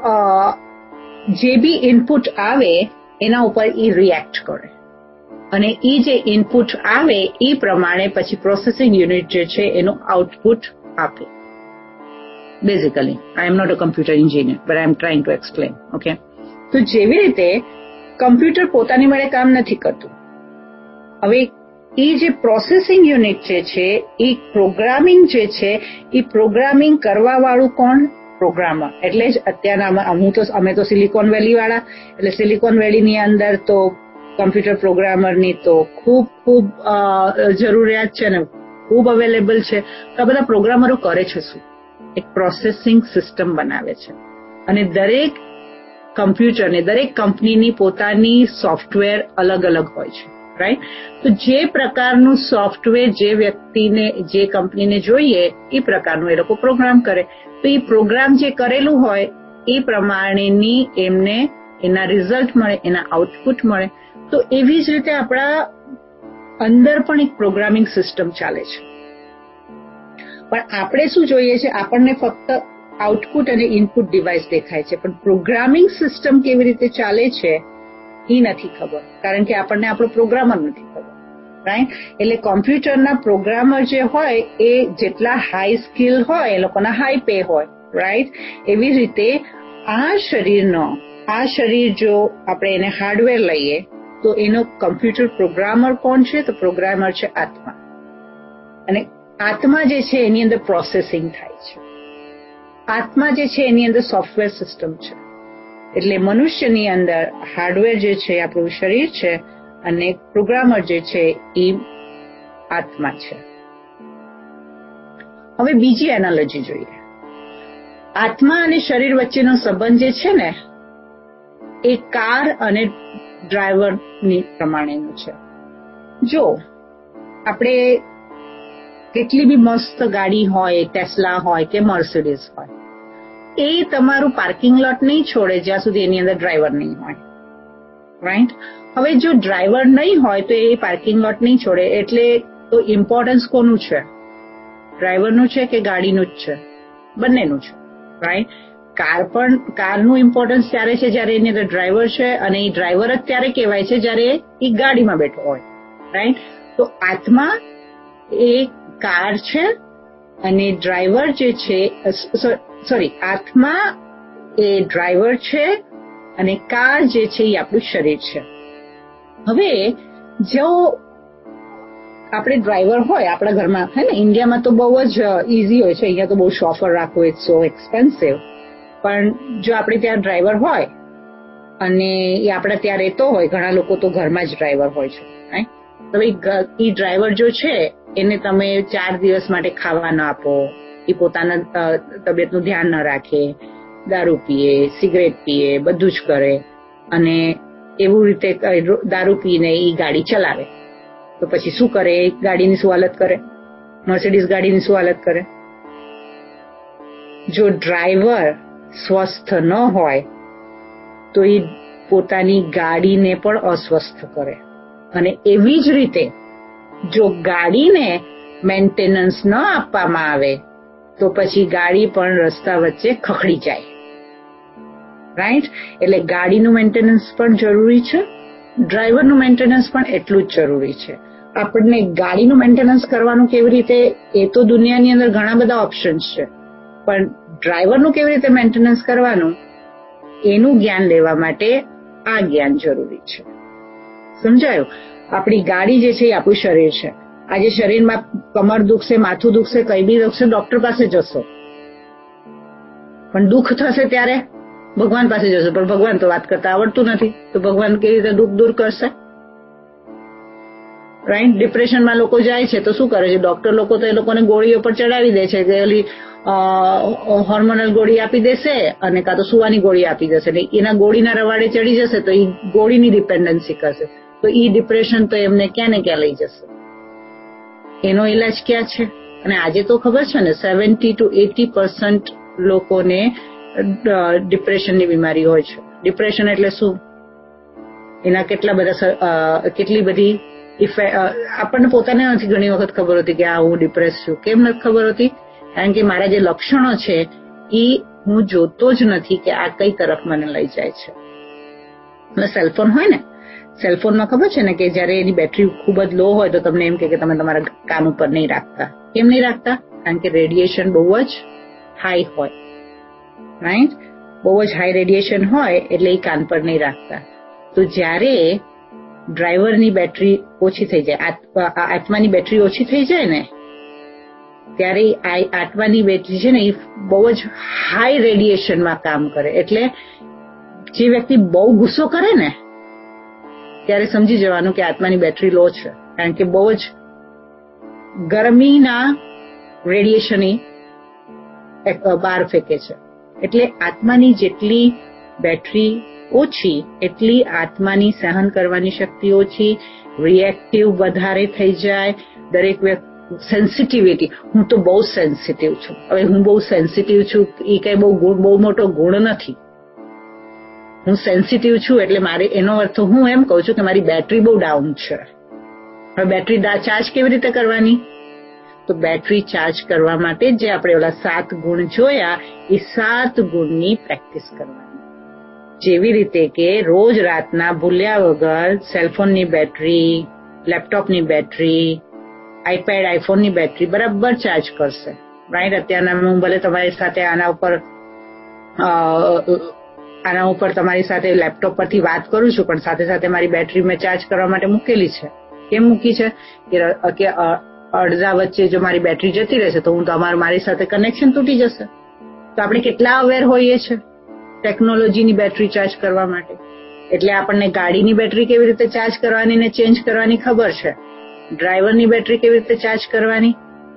જે બી ઇનપુટ આવે એના ઉપર એ રિએક્ટ કરે અને એ જે ઇનપુટ આવે એ પ્રમાણે પછી પ્રોસેસિંગ યુનિટ જે છે એનું આઉટપુટ આપે. Basically I am not a computer engineer but I am trying to explain. Okay, તો જેવી રીતે કમ્પ્યુટર પોતાની મળે કામ નથી કરતું. હવે એ જે પ્રોસેસિંગ યુનિટ જે છે એ પ્રોગ્રામિંગ જે છે એ પ્રોગ્રામિંગ કરવા વાળું કોણ? પ્રોગ્રામર. એટલે જ અત્યારના હું તો અમે તો સિલિકોન વેલી વાળા, એટલે સિલિકોન વેલીની અંદર તો કમ્પ્યુટર પ્રોગ્રામરની તો ખૂબ ખૂબ જરૂરિયાત છે ને, ખૂબ અવેલેબલ છે. તો આ બધા પ્રોગ્રામરો કરે છે શું? એક પ્રોસેસિંગ સિસ્ટમ બનાવે છે અને દરેક કમ્પ્યુટરને, દરેક કંપનીની પોતાની સોફ્ટવેર અલગ અલગ હોય છે, રાઈટ? તો જે પ્રકારનું સોફ્ટવેર જે વ્યક્તિને, જે કંપનીને જોઈએ એ પ્રકારનું એ લોકો પ્રોગ્રામ કરે. તો એ પ્રોગ્રામ જે કરેલું હોય એ પ્રમાણેની એમને એના રિઝલ્ટ મળે, એના આઉટપુટ મળે. તો એવી જ રીતે આપણા અંદર પણ એક પ્રોગ્રામિંગ સિસ્ટમ ચાલે છે. પણ આપણે શું જોઈએ છે? આપણને ફક્ત આઉટપુટ અને ઇનપુટ ડિવાઇસ દેખાય છે, પણ પ્રોગ્રામિંગ સિસ્ટમ કેવી રીતે ચાલે છે એ નથી ખબર, કારણ કે આપણને આપણો પ્રોગ્રામર નથી ખબર, રાઈટ? એટલે કોમ્પ્યુટરના પ્રોગ્રામર જે હોય એ જેટલા હાઈ સ્કિલ હોય એ લોકોના હાઈ પે હોય, રાઈટ? એવી રીતે આ શરીરનો, આ શરીર જો આપણે એને હાર્ડવેર લઈએ તો એનો કમ્પ્યુટર પ્રોગ્રામર કોણ છે? તો પ્રોગ્રામર છે આત્મા. અને આત્મા જે છે એની અંદર પ્રોસેસિંગ થાય છે. આત્મા જે છે એની અંદર સોફ્ટવેર સિસ્ટમ છે. એટલે મનુષ્યની અંદર હાર્ડવેર જે છે આપણું શરીર છે અને પ્રોગ્રામર જે છે એ આત્મા છે. હવે બીજી એનાલોજી જોઈએ. આત્મા અને શરીર વચ્ચેનો સંબંધ જે છે ને એ કાર અને ડ્રાઈવરની પ્રમાણેનો છે. જો આપણે કેટલી બી મસ્ત ગાડી હોય, ટેસ્લા હોય કે મર્સિડીઝ હોય, એ તમારું પાર્કિંગ લોટ નહીં છોડે જ્યાં સુધી એની અંદર ડ્રાઈવર નહીં હોય, રાઈટ. હવે જો ડ્રાઈવર નહીં હોય તો એ પાર્કિંગ લોટ નહીં છોડે, એટલે તો ઇમ્પોર્ટન્સ કોનું છે? ડ્રાઈવરનું છે કે ગાડીનું જ છે? બંનેનું છે, રાઈટ. કાર પણ કારનું ઇમ્પોર્ટન્સ ત્યારે છે જ્યારે એની અંદર ડ્રાઈવર છે, અને એ ડ્રાઈવર જ ત્યારે કહેવાય છે જ્યારે એ ગાડીમાં બેઠો હોય, રાઈટ. તો આત્મા એ કાર છે અને ડ્રાઈવર જે છે, સોરી, આત્મા એ ડ્રાઈવર છે અને કાર જે છે એ આપણું શરીર છે. હવે જો આપણે ડ્રાઈવર હોય આપણા ઘરમાં, હે ને, ઇન્ડિયામાં તો બહુ જ ઇઝી હોય છે, અહીંયા તો બહુ શોફર રાખવું, ઇટ્સ સો એક્સપેન્સિવ. પણ જો આપણે ત્યાં ડ્રાઈવર હોય અને એ આપણા ત્યાં રહેતો હોય, ઘણા લોકો તો ઘરમાં જ ડ્રાઈવર હોય છે, રાઈટ. તો એ ડ્રાઈવર જો છે એને તમે ચાર દિવસ માટે ખાવા ન આપો, એ પોતાના તબિયતનું ધ્યાન ન રાખે, દારૂ પીએ, સિગરેટ પીએ, બધું જ કરે, અને એવું રીતે દારૂ પીને એ ગાડી ચલાવે, તો પછી શું કરે? ગાડીની શું હાલત કરે? મર્સિડીઝ ગાડીની શું હાલત કરે? જો ડ્રાઈવર સ્વસ્થ ન હોય તો એ પોતાની ગાડીને પણ અસ્વસ્થ કરે, અને એવી જ રીતે જો ગાડીને મેન્ટેનન્સ ન આપવામાં આવે તો પછી ગાડી પણ રસ્તા વચ્ચે ખખડી જાય, રાઈટ. એટલે ગાડીનું મેન્ટેનન્સ પણ જરૂરી છે, ડ્રાઈવરનું મેન્ટેનન્સ પણ એટલું જ જરૂરી છે. આપણને ગાડીનું મેન્ટેનન્સ કરવાનું કેવી રીતે, એ તો દુનિયાની અંદર ઘણા બધા ઓપ્શન્સ છે, પણ ડ્રાઈવરનું કેવી રીતે મેન્ટેનન્સ કરવાનું એનું જ્ઞાન લેવા માટે આ જ્ઞાન જરૂરી છે. સમજાયું? આપણી ગાડી જે છે એ આપણું શરીર છે. આજે શરીરમાં કમર દુખશે, માથું દુખશે, કઈ બી દુખશે, ડોક્ટર પાસે જશો, પણ દુઃખ થશે ત્યારે ભગવાન પાસે જશો, પણ ભગવાન તો વાત કરતા આવડતું નથી, તો ભગવાન કેવી રીતે દુઃખ દૂર કરશે? રાઈટ. ડિપ્રેશનમાં લોકો જાય છે તો શું કરે છે? ડોક્ટર લોકો તો એ લોકોને ગોળીઓ પર ચડાવી દે છે, કે ઓલી હોર્મોનલ ગોળી આપી દેશે અને કાં તો સુવાની ગોળી આપી દેશે, ને એના ગોળીના રવાડે ચડી જશે તો એ ગોળીની ડિપેન્ડન્સી કરશે, તો એ ડિપ્રેશન તો એમને ક્યાં ને ક્યાં લઈ જશે. એનો ઇલાજ ક્યાં છે? અને આજે તો ખબર છે ને, સેવન્ટી ટુ એટી પર્સન્ટ લોકોને ડિપ્રેશનની બીમારી હોય છે. ડિપ્રેશન એટલે શું? એના કેટલા બધા કેટલી બધી આપણને પોતાને નથી ઘણી વખત ખબર હોતી કે આ હું ડિપ્રેસ છું. કેમ નથી ખબર હોતી? કારણ કે મારા જે લક્ષણો છે એ હું જોતો જ નથી કે આ કઈ તરફ મને લઈ જાય છે. એટલે સેલફોન હોય ને, સેલફોનમાં ખબર છે ને કે જયારે એની બેટરી ખૂબ જ લો હોય તો તમને એમ કે તમે તમારા કાન ઉપર નહીં રાખતા. કેમ નહીં રાખતા? કારણ કે રેડિયેશન બહુ જ હાઈ હોય, રાઈટ. બહુ જ હાઈ રેડિયેશન હોય એટલે એ કાન પર નહીં રાખતા. તો જ્યારે ડ્રાઈવરની બેટરી ઓછી થઈ જાય, આત્માની બેટરી ઓછી થઈ જાય ને, ત્યારે આત્માની બેટરી છે ને એ બહુ જ હાઈ રેડિયેશનમાં કામ કરે. એટલે જે વ્યક્તિ બહુ ગુસ્સો કરે ને ત્યારે સમજી જવાનું કે આત્માની બેટરી લો છે, કારણ કે બહુ જ ગરમીના રેડિયેશન બહાર ફેંકે છે. એટલે આત્માની જેટલી બેટરી ઓછી એટલી આત્માની સહન કરવાની શક્તિ ઓછી, રિએક્ટિવ વધારે થઈ જાય. દરેક વ્યક્તિ સેન્સિટિવિટી, હું તો બહુ સેન્સિટિવ છું. હવે હું બહુ સેન્સિટિવ છું એ કઈ બહુ બહુ મોટો ગુણ નથી. હું સેન્સિટિવ છું એટલે મારે એનો અર્થ હું એમ કહું છું કે મારી બેટરી બહુ ડાઉન છે. હવે બેટરી ચાર્જ કેવી રીતે કરવાની? તો બેટરી ચાર્જ કરવા માટે જે આપણે ઓલા સાત ગુણ જોયા એ સાત ગુણની પ્રેક્ટિસ કરવાની. જેવી રીતે કે રોજ રાતના ભૂલ્યા વગર સેલફોનની બેટરી, લેપટોપની બેટરી, આઈપેડ, આઈફોનની બેટરી બરાબર ચાર્જ કરશે, રાઈટ. અત્યારના હું ભલે તમારી સાથે આના ઉપર આના ઉપર તમારી સાથે લેપટોપ પરથી વાત કરું છું, પણ સાથે સાથે મારી બેટરી મેં ચાર્જ કરવા માટે મૂકેલી છે. કેમ મૂકી છે? કે અડધા વચ્ચે જો મારી બેટરી જતી રહેશે તો હું તમારું મારી સાથે કનેક્શન તૂટી જશે. તો આપણે કેટલા અવેર હોઈએ છીએ ટેકનોલોજીની બેટરી ચાર્જ કરવા માટે. એટલે આપણને ગાડીની બેટરી કેવી રીતે ચાર્જ કરવાની ને ચેન્જ કરવાની ખબર છે. ડ્રાઈવરની બેટરી કેવી રીતે ચાર્જ કરવાની,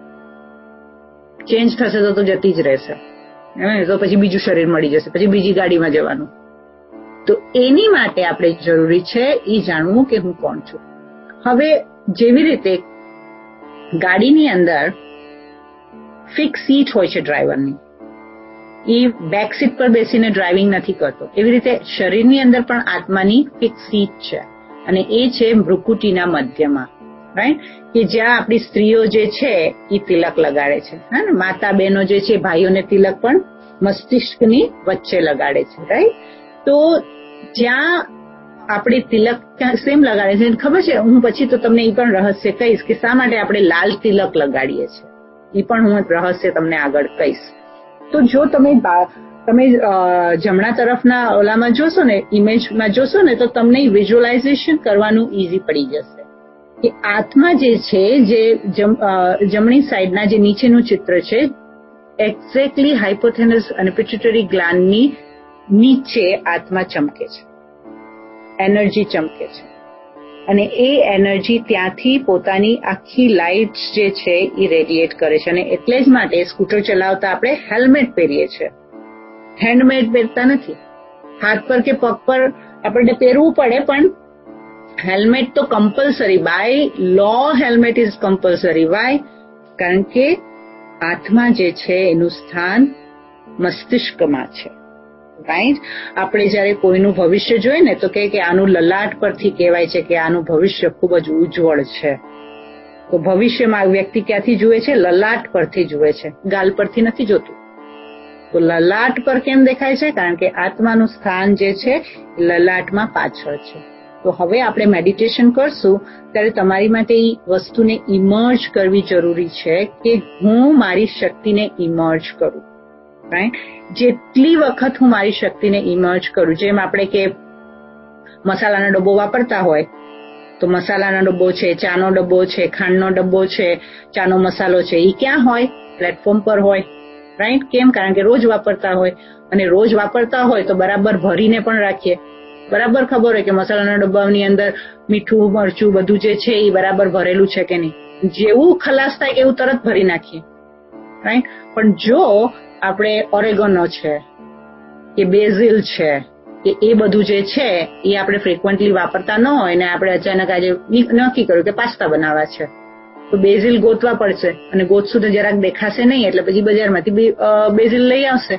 ચેન્જ થશે તો તો જતી જ રહેશે, તો પછી બીજું શરીર મળી જશે, પછી બીજી ગાડીમાં જવાનું. તો એની માટે આપણે જરૂરી છે એ જાણવું કે હું કોણ છું. હવે જેવી રીતે ગાડીની અંદર ફિક્સ સીટ હોય છે ડ્રાઈવરની, એ બેક સીટ પર બેસીને ડ્રાઇવિંગ નથી કરતો. એવી રીતે શરીરની અંદર પણ આત્માની ફિક્સ સીટ છે અને એ છે ભ્રુકુટીના મધ્યમાં, રાઈટ, કે જ્યાં આપણી સ્ત્રીઓ જે છે એ તિલક લગાડે છે. હા ને, માતા બહેનો જે છે ભાઈઓને તિલક પણ મસ્તિષ્કની વચ્ચે લગાડે છે, રાઈટ. તો જ્યાં આપણે તિલક સેમ લગાડે છે ખબર છે, હું પછી તો તમને એ પણ રહસ્ય કહીશ કે શા માટે આપણે લાલ તિલક લગાડીએ છીએ. એ પણ હું રહસ્ય તમને આગળ કહીશ. તો જો તમે તમે જમણા તરફના ઓલામાં જોશો ને, ઇમેજમાં જોશો ને, તો તમને વિઝ્યુઅલાઇઝેશન કરવાનું ઈઝી પડી જશે કે આત્મા જે છે, જે જમણી સાઈડના જે નીચેનું ચિત્ર છે, એક્ઝેક્ટલી હાઇપોથેલેમસ અને પિટ્યુટરી ગ્લાન્ડની નીચે આત્મા ચમકે છે, એનર્જી ચમકે છે. અને એ એનર્જી ત્યાંથી પોતાની આખી લાઇટ જે છે એ રેડિએટ કરે છે. અને એટલે જ માટે સ્કૂટર ચલાવતા આપણે હેલ્મેટ પહેરીએ છીએ, હેન્ડમેડ પહેરતા નથી. હાથ પર કે પગ પર આપણને પહેરવું પડે, પણ હેલ્મેટ તો compulsory, by law helmet is compulsory. Why? કારણ કે આત્મા જે છે એનું સ્થાન મસ્તિષ્કમાં છે, રાઈટ. આપણે જયારે કોઈનું ભવિષ્ય જોઈએ ને તો કે આનું લલાટ પરથી કહેવાય છે કે આનું ભવિષ્ય ખૂબ જ ઉજ્જવળ છે. તો ભવિષ્યમાં વ્યક્તિ ક્યાંથી જુએ છે? લલાટ પરથી જુએ છે, ગાલ પરથી નથી જોતું. તો લલાટ પર કેમ દેખાય છે? કારણ કે આત્માનું સ્થાન જે છે લલાટમાં પાછળ છે. તો હવે આપણે મેડિટેશન કરશું ત્યારે તમારી માટે એ વસ્તુને ઇમર્જ કરવી જરૂરી છે કે હું મારી શક્તિને ઇમર્જ કરું, રાઈટ. જેટલી વખત હું મારી શક્તિને ઇમર્જ કરું, જેમ આપણે કે મસાલાનો ડબ્બો વાપરતા હોય તો મસાલાનો ડબ્બો છે, ચાનો ડબ્બો છે, ખાંડનો ડબ્બો છે, ચાનો મસાલો છે, એ ક્યાં હોય? પ્લેટફોર્મ પર હોય, રાઈટ. કેમ? કારણ કે રોજ વાપરતા હોય, અને રોજ વાપરતા હોય તો બરાબર ભરીને પણ રાખીએ. બરાબર ખબર હોય કે મસાલાના ડબ્બાની અંદર મીઠું મરચું બધું જે છે એ બરાબર ભરેલું છે કે નહીં. જેવું ખલાસ થાય એવું તરત ભરી નાખીએ, રાઈટ. પણ જો આપણે ઓરેગોનો છે કે બેઝિલ છે કે એ બધું જે છે એ આપણે ફ્રિકવન્ટલી વાપરતા ન હોય ને આપણે અચાનક આજે નક્કી કર્યું કે પાસ્તા બનાવવા છે, તો બેઝિલ ગોતવા પડશે અને ગોતશું તો જરાક દેખાશે નહીં, એટલે પછી બજારમાંથી બેઝિલ લઈ આવશે.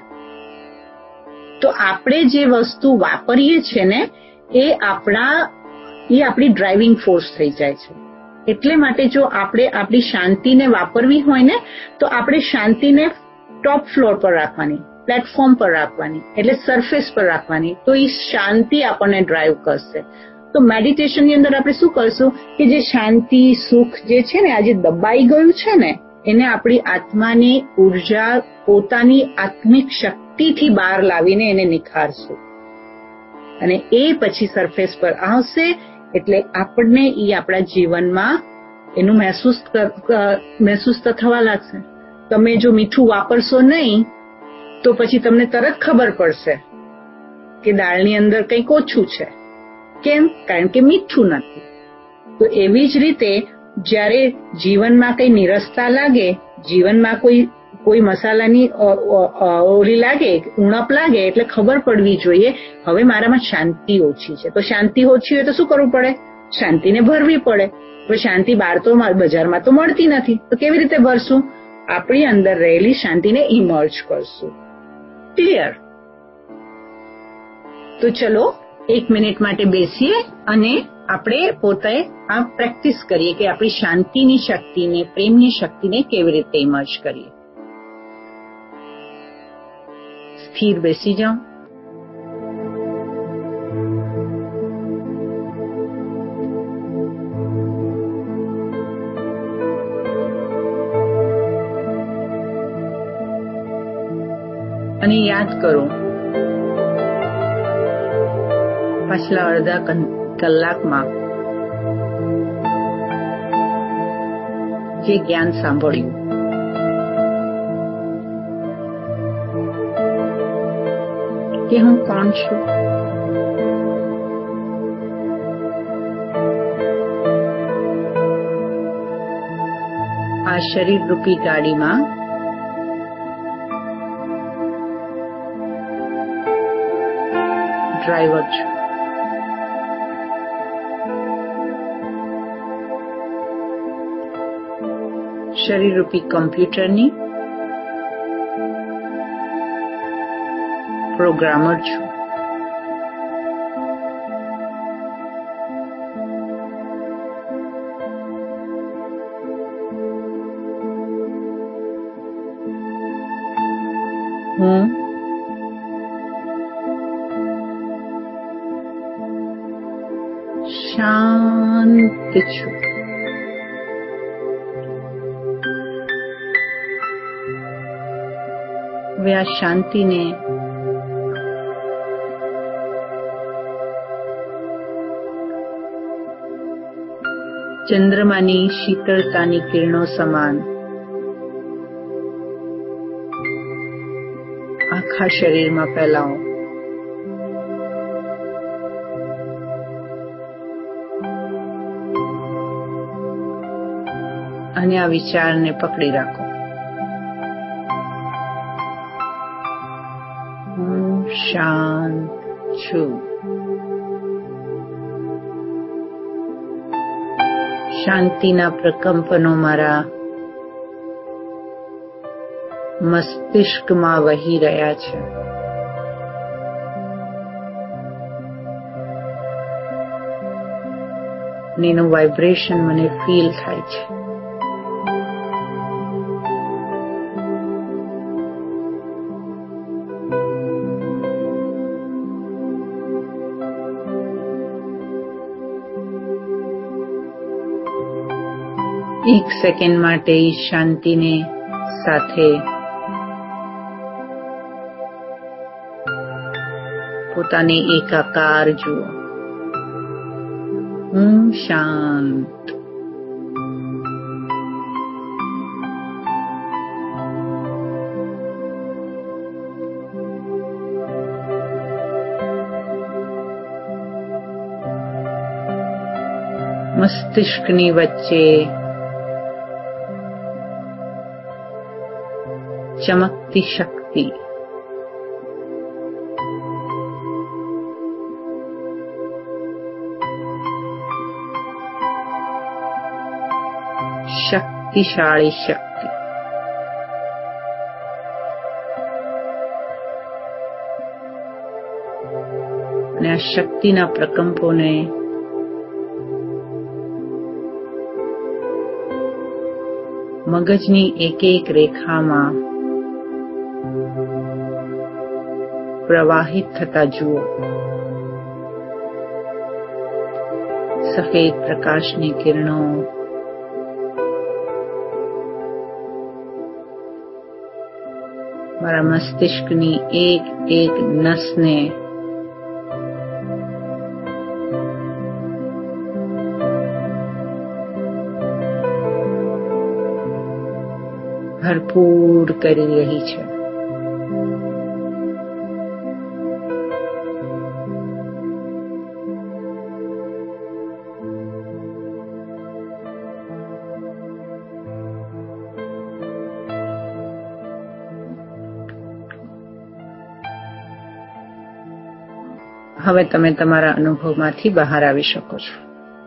તો આપણે જે વસ્તુ વાપરીએ છીએ ને એ આપણા એ આપણી ડ્રાઇવિંગ ફોર્સ થઈ જાય છે. એટલે માટે જો આપણે આપણી શાંતિને વાપરવી હોય ને તો આપણે શાંતિને ટોપ ફ્લોર પર રાખવાની, પ્લેટફોર્મ પર રાખવાની, એટલે સરફેસ પર રાખવાની. તો એ શાંતિ આપણને ડ્રાઈવ કરશે. તો મેડિટેશનની અંદર આપણે શું કરશું કે જે શાંતિ સુખ જે છે ને આજે દબાઈ ગયું છે ને એને આપણી આત્માની ઉર્જા પોતાની આત્મિક શક્તિથી બહાર લાવીને એને નિખારશું અને એ પછી સરફેસ પર આવશે. એટલે આપણને એ આપણા જીવનમાં એનું મહેસૂસ મહેસૂસ થવા લાગશે. તમે જો મીઠું વાપરશો નહીં તો પછી તમને તરત ખબર પડશે કે દાળની અંદર કંઈક ઓછું છે. કેમ? કારણ કે મીઠું નથી. તો એવી જ રીતે જ્યારે જીવનમાં કંઈ નિરસતા લાગે, જીવનમાં કોઈ કોઈ મસાલાની ઓલી લાગે, ઉણપ લાગે, એટલે ખબર પડવી જોઈએ હવે મારામાં શાંતિ ઓછી છે. તો શાંતિ ઓછી હોય તો શું કરવું પડે? શાંતિને ભરવી પડે. તો શાંતિ બહાર તો બજારમાં તો મળતી નથી, તો કેવી રીતે ભરશું? આપણી અંદર રહેલી શાંતિને ઇમર્જ કરશું. ક્લિયર? તો ચલો એક મિનિટ માટે બેસીએ અને આપણે પોતે આ પ્રેક્ટિસ કરીએ કે આપણી શાંતિની શક્તિને, પ્રેમની શક્તિને કેવી રીતે ઇમર્જ કરીએ. સ્થિર બેસી જાઓ. અને યાદ કરો પાછલા અડધા કલાકમાં જે જ્ઞાન સાંભળ્યું કે હું કોણ છું, આ શરીર રૂપી ગાડીમાં ડ્રાઈવર છું. શરીર રૂપી કમ્પ્યુટરની પ્રોગ્રામર છું. હું શાંત છું. હવે આ શાંતિને ચંદ્રમાની શીતળતાની કિરણો સમાન આખા શરીરમાં ફેલાવો. અને આ વિચારને પકડી રાખો. હું શાંત છું. શાંતિના પ્રકંપનો મારા મસ્તિષ્કમાં વહી રહ્યા છે. અને એનું વાઇબ્રેશન મને ફીલ થાય છે. એક સેકન્ડ માટે શાંતિને સાથે પોતાને એકાકાર જુઓ. હું શાંત. મસ્તિષ્કની વચ્ચે ચમકતી શક્તિ, શક્તિશાળી શક્તિ. અને આ શક્તિના પ્રકંપોને મગજની એક એક રેખામાં પ્રવાહિત થતા જુઓ. સફેદ પ્રકાશની કિરણો મારા મસ્તિષ્કની એક એક નસને ભરપૂર કરી રહી છે. હવે તમે તમારા અનુભવમાંથી બહાર આવી શકો છો.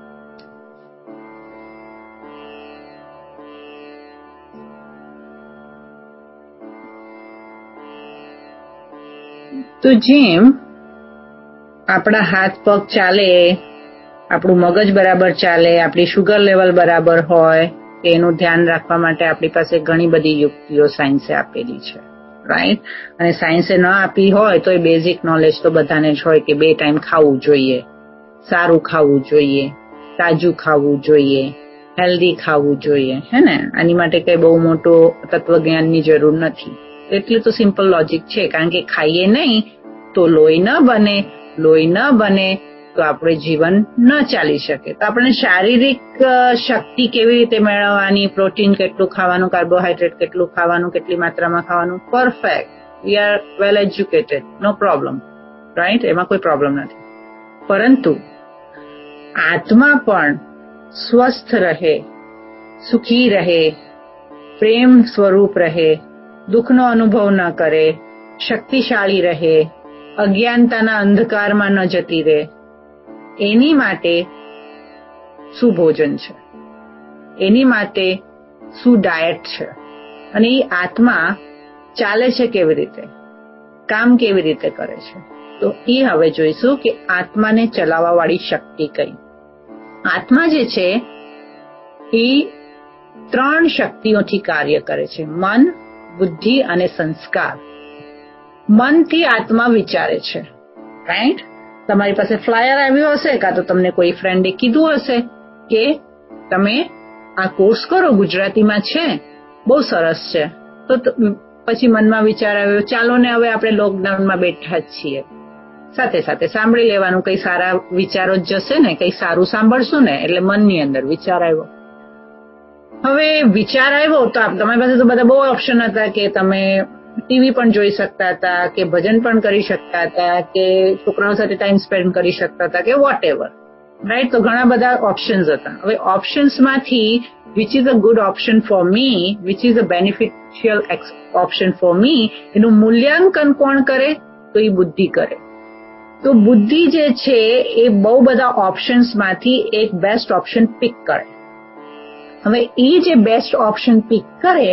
તો જેમ આપણા હાથ પગ ચાલે, આપણું મગજ બરાબર ચાલે, આપણી શુગર લેવલ બરાબર હોય, એનું ધ્યાન રાખવા માટે આપણી પાસે ઘણી બધી યુક્તિઓ સાયન્સે આપેલી છે, રાઈટ? અને સાયન્સે ન આપી હોય તો એ બેઝિક નોલેજ તો બધાને જ હોય કે બે ટાઈમ ખાવું જોઈએ, સારું ખાવું જોઈએ, તાજું ખાવું જોઈએ, હેલ્ધી ખાવું જોઈએ, હે ને? આની માટે કઈ બહુ મોટો તત્વજ્ઞાનની જરૂર નથી. એટલે તો સિમ્પલ લોજિક છે, કારણ કે ખાઈએ નહીં તો લોહી ન બને, લોહી ન બને તો આપણે જીવન ન ચાલી શકે. તો આપણે શારીરિક શક્તિ કેવી રીતે મેળવવાની, પ્રોટીન કેટલું ખાવાનું, કાર્બોહાઈડ્રેટ કેટલું ખાવાનું, કેટલી માત્રામાં ખાવાનું, perfect. We are well educated, no problem, right? એમાં કોઈ પ્રોબ્લેમ નથી. પરંતુ આત્મા પણ સ્વસ્થ રહે, સુખી રહે, પ્રેમ સ્વરૂપ રહે, દુઃખનો અનુભવ ન કરે, શક્તિશાળી રહે, અજ્ઞાનતાના અંધકારમાં ન જતી રહે, એની માટે શું ભોજન છે, એની માટે શું ડાયટ છે, અને એ આત્મા ચાલે છે કેવી રીતે? કામ કેવી રીતે કરે છે. તો એ હવે જોઈશું કે આત્માને ચલાવવા વાળી શક્તિ કઈ. આત્મા જે છે એ ત્રણ શક્તિઓથી કાર્ય કરે છે: મન, બુદ્ધિ અને સંસ્કાર. મનથી આત્મા વિચારે છે, રાઈટ? તમારી પાસે ફ્લાયર આવ્યું હશે, કાં તો તમને કોઈ ફ્રેન્ડે કીધું હશે કે તમે આ કોર્સ કરો, ગુજરાતીમાં છે, બહુ સરસ છે. તો પછી મનમાં વિચાર આવ્યો, ચાલો ને હવે આપણે લોકડાઉનમાં બેઠા જ છીએ, સાથે સાથે સાંભળી લેવાનું, કઈ સારા વિચારો જ જશે ને, કઈ સારું સાંભળશું ને. એટલે મનની અંદર વિચાર આવ્યો. હવે વિચાર આવ્યો તો તમારી પાસે તો બધા બહુ ઓપ્શન હતા કે તમે ટીવી પણ જોઈ શકતા હતા, કે ભજન પણ કરી શકતા હતા, કે છોકરાઓ સાથે ટાઈમ સ્પેન્ડ કરી શકતા હતા, કે વોટ એવર, રાઈટ? તો ઘણા બધા ઓપ્શન્સ હતા. હવે ઓપ્શન્સમાંથી which is a good option for me, which is a beneficial option for me, એનું મૂલ્યાંકન કોણ કરે? તો એ બુદ્ધિ કરે. તો બુદ્ધિ જે છે એ બહુ બધા ઓપ્શન્સમાંથી એક બેસ્ટ ઓપ્શન પિક કરે. હવે એ જે બેસ્ટ ઓપ્શન પિક કરે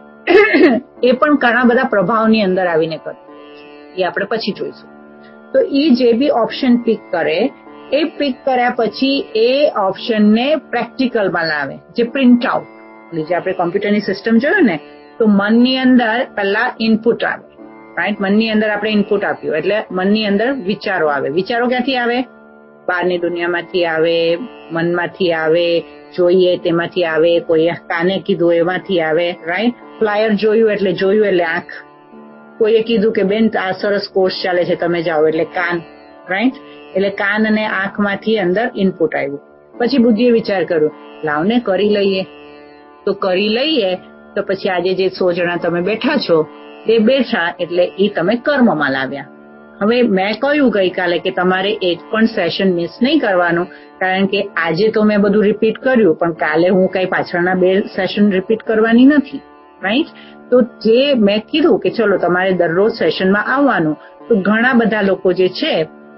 એ પણ ઘણા બધા પ્રભાવની અંદર આવીને કરે, એ આપણે પછી જોઈશું. તો એ જે બી ઓપ્શન પિક કરે, એ પિક કર્યા પછી એ ઓપ્શનને પ્રેક્ટિકલમાં લાવે, જે પ્રિન્ટ આઉટ, જે આપણે કોમ્પ્યુટરની સિસ્ટમ જોયું ને, તો મનની અંદર પહેલા ઇનપુટ આવે, રાઈટ? મનની અંદર આપણે ઇનપુટ આપ્યું એટલે મનની અંદર વિચારો આવે. વિચારો ક્યાંથી આવે? બહારની દુનિયામાંથી આવે, મનમાંથી આવે, જોઈએ તેમાંથી આવે, કોઈ કાને કીધું એમાંથી આવે, રાઈટ? ફ્લાયર જોયું એટલે જોયું એટલે આંખ, કોઈએ કીધું કે બેન આ સરસ કોર્સ ચાલે છે, તમે જાઓ, એટલે કાન, રાઈટ? એટલે કાન અને આંખમાંથી અંદર ઇનપુટ આવ્યું. પછી બુદ્ધિએ વિચાર કર્યો, લાવને કરી લઈએ. તો કરી લઈએ તો પછી આજે જે સો જણા તમે બેઠા છો તે બેઠા એટલે એ તમે કર્મમાં લાવ્યા. હવે મેં કહ્યું ગઈકાલે કે તમારે એક પણ સેશન મિસ નહીં કરવાનું, કારણ કે આજે તો મેં બધું રિપીટ કર્યું, પણ કાલે હું કઈ પાછળના બે સેશન રિપીટ કરવાની નથી, રાઈટ? તો જે મેં કીધું કે ચલો તમારે દરરોજ સેશનમાં આવવાનું, તો ઘણા બધા લોકો જે છે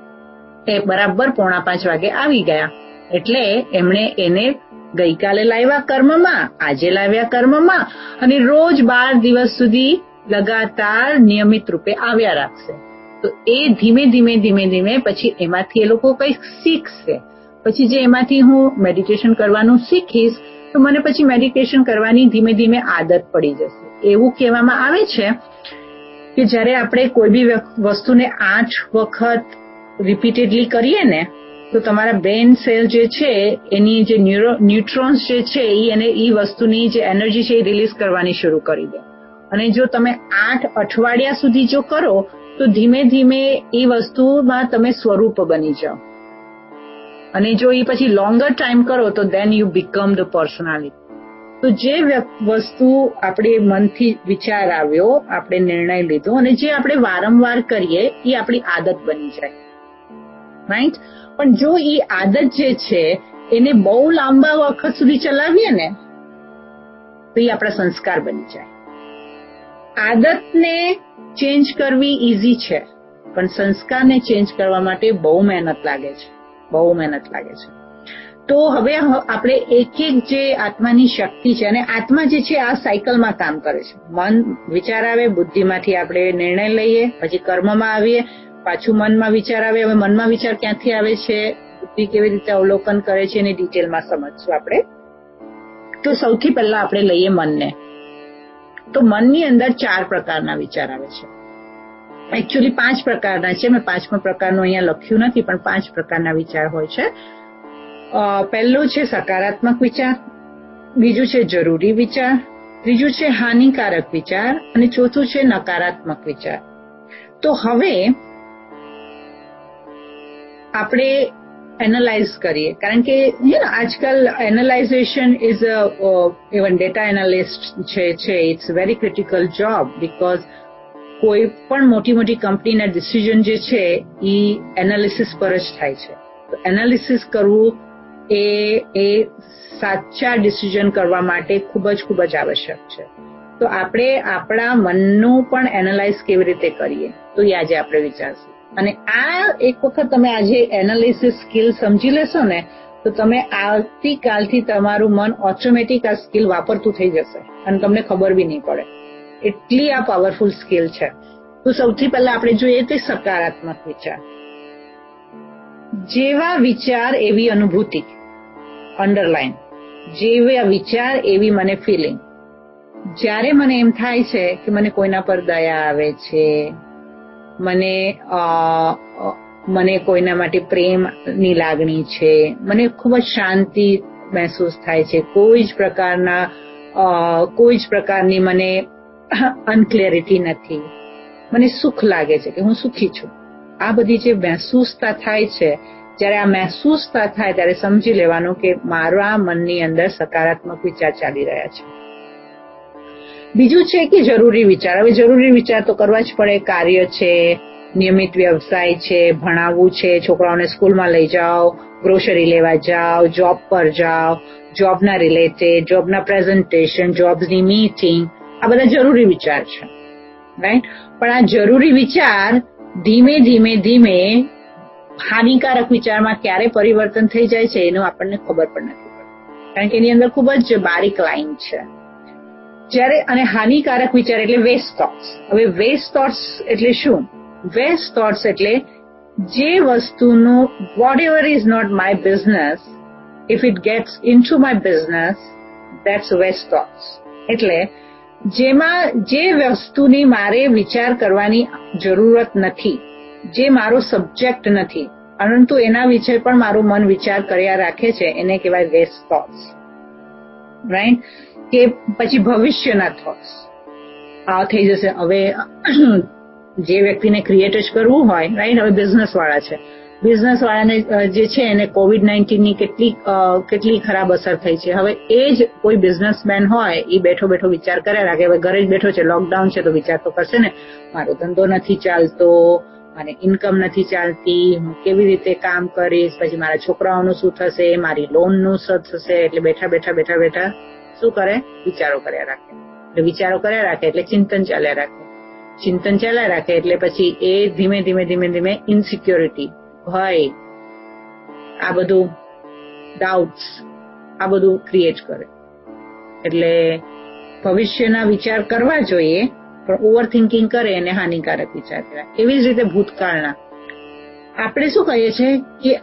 એ બરાબર પોણા પાંચ વાગે આવી ગયા. એટલે એમણે એને ગઈકાલે લાવ્યા કર્મમાં, આજે લાવ્યા કર્મમાં, અને રોજ બાર દિવસ સુધી લગાતાર નિયમિત રૂપે આવ્યા રાખશે. તો એ ધીમે ધીમે ધીમે ધીમે પછી એમાંથી એ લોકો કંઈક શીખશે. પછી જે એમાંથી હું મેડિટેશન કરવાનું શીખીશ તો મને પછી મેડિટેશન કરવાની ધીમે ધીમે આદત પડી જશે. એવું કહેવામાં આવે છે કે જ્યારે આપણે કોઈ બી વસ્તુને આઠ વખત રિપીટેડલી કરીએ ને, તો તમારા બ્રેન સેલ જે છે એની જે ન્યુટ્રોન્સ જે છે એ અને એ વસ્તુની જે એનર્જી છે એ રિલીઝ કરવાની શરૂ કરી દે. અને જો તમે આઠ અઠવાડિયા સુધી જો કરો તો ધીમે ધીમે એ વસ્તુમાં તમે સ્વરૂપ બની જાઓ. અને જો એ પછી લોંગર ટાઈમ કરો તો then you become the personality. તો જે વસ્તુ આપણે મનથી વિચાર આવ્યો, આપણે નિર્ણય લીધો, અને જે આપણે વારંવાર કરીએ એ આપણી આદત બની જાય, રાઈટ? પણ જો એ આદત જે છે એને બહુ લાંબા વખત સુધી ચલાવીએ ને તો એ આપણા સંસ્કાર બની જાય. આદતને ચેન્જ કરવી ઈઝી છે, પણ સંસ્કારને ચેન્જ કરવા માટે બહુ મહેનત લાગે છે, બહુ મહેનત લાગે છે. તો હવે આપણે એક એક જે આત્માની શક્તિ છે, અને આત્મા જે છે આ સાયકલમાં કામ કરે છે. મન વિચાર આવે, બુદ્ધિમાંથી આપણે નિર્ણય લઈએ, પછી કર્મમાં આવીએ, પાછું મનમાં વિચાર આવે. હવે મનમાં વિચાર ક્યાંથી આવે છે, બુદ્ધિ કેવી રીતે અવલોકન કરે છે એની ડિટેલમાં સમજશું આપણે. તો સૌથી પહેલા આપણે લઈએ મનને. તો મનની અંદર ચાર પ્રકારના વિચાર આવે છે. એકચ્યુઅલી પાંચ પ્રકારના છે, મેં પાંચમા પ્રકારનું અહીંયા લખ્યું નથી, પણ પાંચ પ્રકારના વિચાર હોય છે. પહેલું છે સકારાત્મક વિચાર, બીજું છે જરૂરી વિચાર, ત્રીજું છે હાનિકારક વિચાર, અને ચોથું છે નકારાત્મક વિચાર. તો હવે આપણે એનાલાઇઝ કરીએ, કારણ કે આજકાલ analysation is even data analyst છે છે it's very critical job, because કોઈ પણ મોટી મોટી કંપનીના ડિસિઝન જે છે એ એનાલિસિસ પર જ થાય છે. તો એનાલિસિસ કરવું એ એ સાચા ડિસિઝન કરવા માટે ખૂબ જ ખૂબ જ આવશ્યક છે. તો આપણે આપણા મનનું પણ એનાલાઇઝ કેવી રીતે કરીએ તો એ આજે આપણે વિચારશું. અને આ એક વખત તમે આજે એનાલિસિસ સ્કિલ સમજી લેશો ને, તો તમે આવતીકાલથી તમારું મન ઓટોમેટિક આ સ્કિલ વાપરતું થઈ જશે અને તમને ખબર બી નહીં પડે. એટલી આ પાવરફુલ સ્કિલ છે. તો સૌથી પહેલા આપણે જોઈએ તે સકારાત્મક વિચાર. જેવા વિચાર એવી અનુભૂતિ, અંડરલાઈન, જેવા વિચાર એવી મને ફિલિંગ. જ્યારે મને એમ થાય છે કે મને કોઈના પર દયા આવે છે, મને મને કોઈના માટે પ્રેમની લાગણી છે, મને ખૂબ જ શાંતિ મહેસૂસ થાય છે, કોઈ જ પ્રકારના કોઈ જ પ્રકારની મને અનક્લેરિટી નથી, મને સુખ લાગે છે કે હું સુખી છું. આ બધી જે મહેસૂસતા થાય છે, જ્યારે આ મહેસૂસતા થાય ત્યારે સમજી લેવાનું કે મારા મનની અંદર સકારાત્મક વિચાર ચાલી રહ્યા છે. બીજું છે કે જરૂરી વિચાર. હવે જરૂરી વિચાર તો કરવા જ પડે. કાર્ય છે, નિયમિત વ્યવસાય છે, ભણાવવું છે, છોકરાઓને સ્કૂલમાં લઈ જાઓ, ગ્રોસરી લેવા જાઓ, જોબ પર જાઓ, જોબના રિલેટેડ, જોબના પ્રેઝન્ટેશન, જોબની મીટિંગ, આ બધા જરૂરી વિચાર છે, રાઈટ? પણ આ જરૂરી વિચાર ધીમે ધીમે ધીમે હાનિકારક વિચારમાં ક્યારે પરિવર્તન થઈ જાય છે એનું આપણને ખબર પણ નથી પડતી, કારણ કે એની અંદર ખૂબ જ બારીક લાઈન છે. જ્યારે અને હાનિકારક વિચાર એટલે વેસ્ટ થોટ્સ. હવે વેસ્ટ થોટ્સ એટલે શું? વેસ્ટ થોટ્સ એટલે જે વસ્તુનું whatever is not my business, if it gets into my business, that's waste thoughts. એટલે જેમાં જે વસ્તુની મારે વિચાર કરવાની જરૂરત નથી, જે મારો સબ્જેક્ટ નથી, પરંતુ એના વિશે પણ મારું મન વિચાર કર્યા રાખે છે, એને કહેવાય વેસ્ટ થોટ્સ, રાઈટ? કે પછી ભવિષ્યના થોટ્સ આ થઈ જશે. હવે જે વ્યક્તિને ક્રિએટ જ કરવું હોય, રાઈટ? હવે બિઝનેસ વાળા છે, બિઝનેસ વાળાને જે છે એને કોવિડ નાઇન્ટીન ની કેટલી કેટલી ખરાબ અસર થઈ છે. હવે એ જ કોઈ બિઝનેસમેન હોય, એ બેઠો બેઠો વિચાર કર્યા રાખે. હવે ઘરે જ બેઠો છે, લોકડાઉન છે, તો વિચાર તો કરશે ને, મારો ધંધો નથી ચાલતો, મને ઇન્કમ નથી ચાલતી, હું કેવી રીતે કામ કરીશ, પછી મારા છોકરાઓનું શું થશે, મારી લોનનું શું થશે. એટલે બેઠા બેઠા બેઠા બેઠા શું કરે? વિચારો કર્યા રાખે. એટલે વિચારો કર્યા રાખે એટલે ચિંતન ચાલ્યા રાખે, ચિંતન ચાલ્યા રાખે એટલે પછી એ ધીમે ધીમે ધીમે ધીમે ઇનસિક્યોરિટી, ભય, આ બધું ડાઉટ્સ, આ બધું ક્રિએટ કરે. એટલે ભવિષ્યના વિચાર કરવા જોઈએ, પણ ઓવર થિંકિંગ કરે એને હાનિકારક વિચાર કહેવાય. એવી જ રીતે ભૂતકાળના આપણે શું કહીએ છીએ કે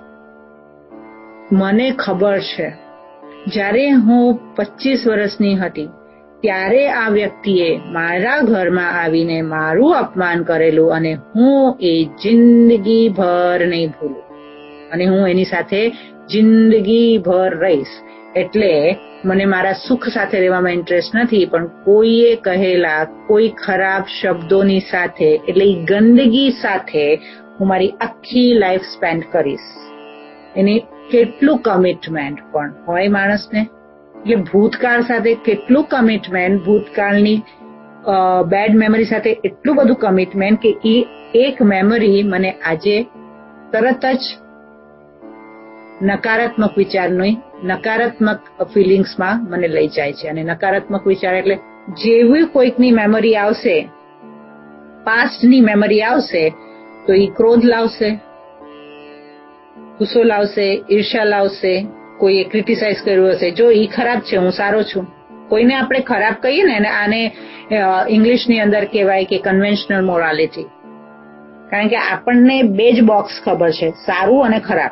મને ખબર છે જ્યારે હું પચીસ વર્ષની હતી ત્યારે આ વ્યક્તિએ મારા ઘરમાં આવીને મારું અપમાન કરેલું અને હું એ જિંદગીભર નહીં ભૂલું અને હું એની સાથે જિંદગીભર રહીશ. એટલે મને મારા સુખ સાથે રહેવામાં ઇન્ટરેસ્ટ નથી, પણ કોઈએ કહેલા કોઈ ખરાબ શબ્દોની સાથે, એટલે એ ગંદગી સાથે હું મારી આખી લાઈફ સ્પેન્ડ કરીશ. એની કેટલું કમિટમેન્ટ પણ હોય માણસને, એટલે ભૂતકાળ સાથે કેટલું કમિટમેન્ટ, ભૂતકાળની બેડ મેમરી સાથે એટલું બધું કમિટમેન્ટ કે એ એક મેમરી મને આજે તરત જ નકારાત્મક વિચારની, નકારાત્મક ફિલિંગ્સમાં મને લઈ જાય છે. અને નકારાત્મક વિચાર એટલે જેવી કોઈકની મેમરી આવશે, પાસ્ટની મેમરી આવશે, તો એ ક્રોધ લાવશે, ગુસ્સો લાવશે, ઈર્ષ્યા લાવશે, કોઈએ ક્રિટિસાઇઝ કર્યું હશે, જો એ ખરાબ છે હું સારો છું. કોઈને આપણે ખરાબ કહીએ ને, અને આને ઇંગ્લિશની અંદર કહેવાય કે કન્વેન્શનલ મોરાલિટી, કારણ કે આપણને બે જ બોક્સ ખબર છે, સારું અને ખરાબ.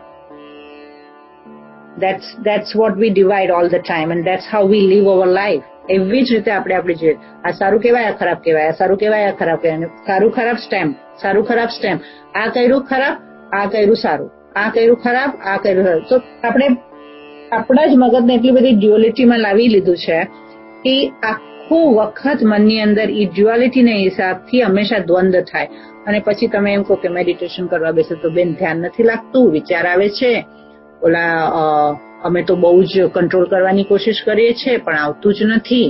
That's that's what we divide all the time and that's how we live our life. એવી જ રીતે આપણે આપણે જોઈએ, આ સારું કહેવાય, આ ખરાબ કહેવાય, આ સારું કહેવાય, આ ખરાબ કહેવાય, સારું ખરાબ સ્ટેમ્પ, સારું ખરાબ સ્ટેમ્પ, આ કર્યું ખરાબ, આ કર્યું સારું, આ કર્યું ખરાબ, આ કર્યું સારું. તો આપણે આપણા જ મગજને એટલી બધી ડ્યુઅલિટીમાં લાવી લીધું છે કે આખું વખત મનની અંદર એ ડ્યુઅલિટીના હિસાબથી હંમેશા દ્વંદ્વ થાય. અને પછી તમે એમ કહો કે મેડિટેશન કરવા બેસો તો બેન ધ્યાન નથી લાગતું, વિચાર આવે છે, ઓલા અમે તો બહુ જ કંટ્રોલ કરવાની કોશિશ કરીએ છીએ પણ આવતું જ નથી,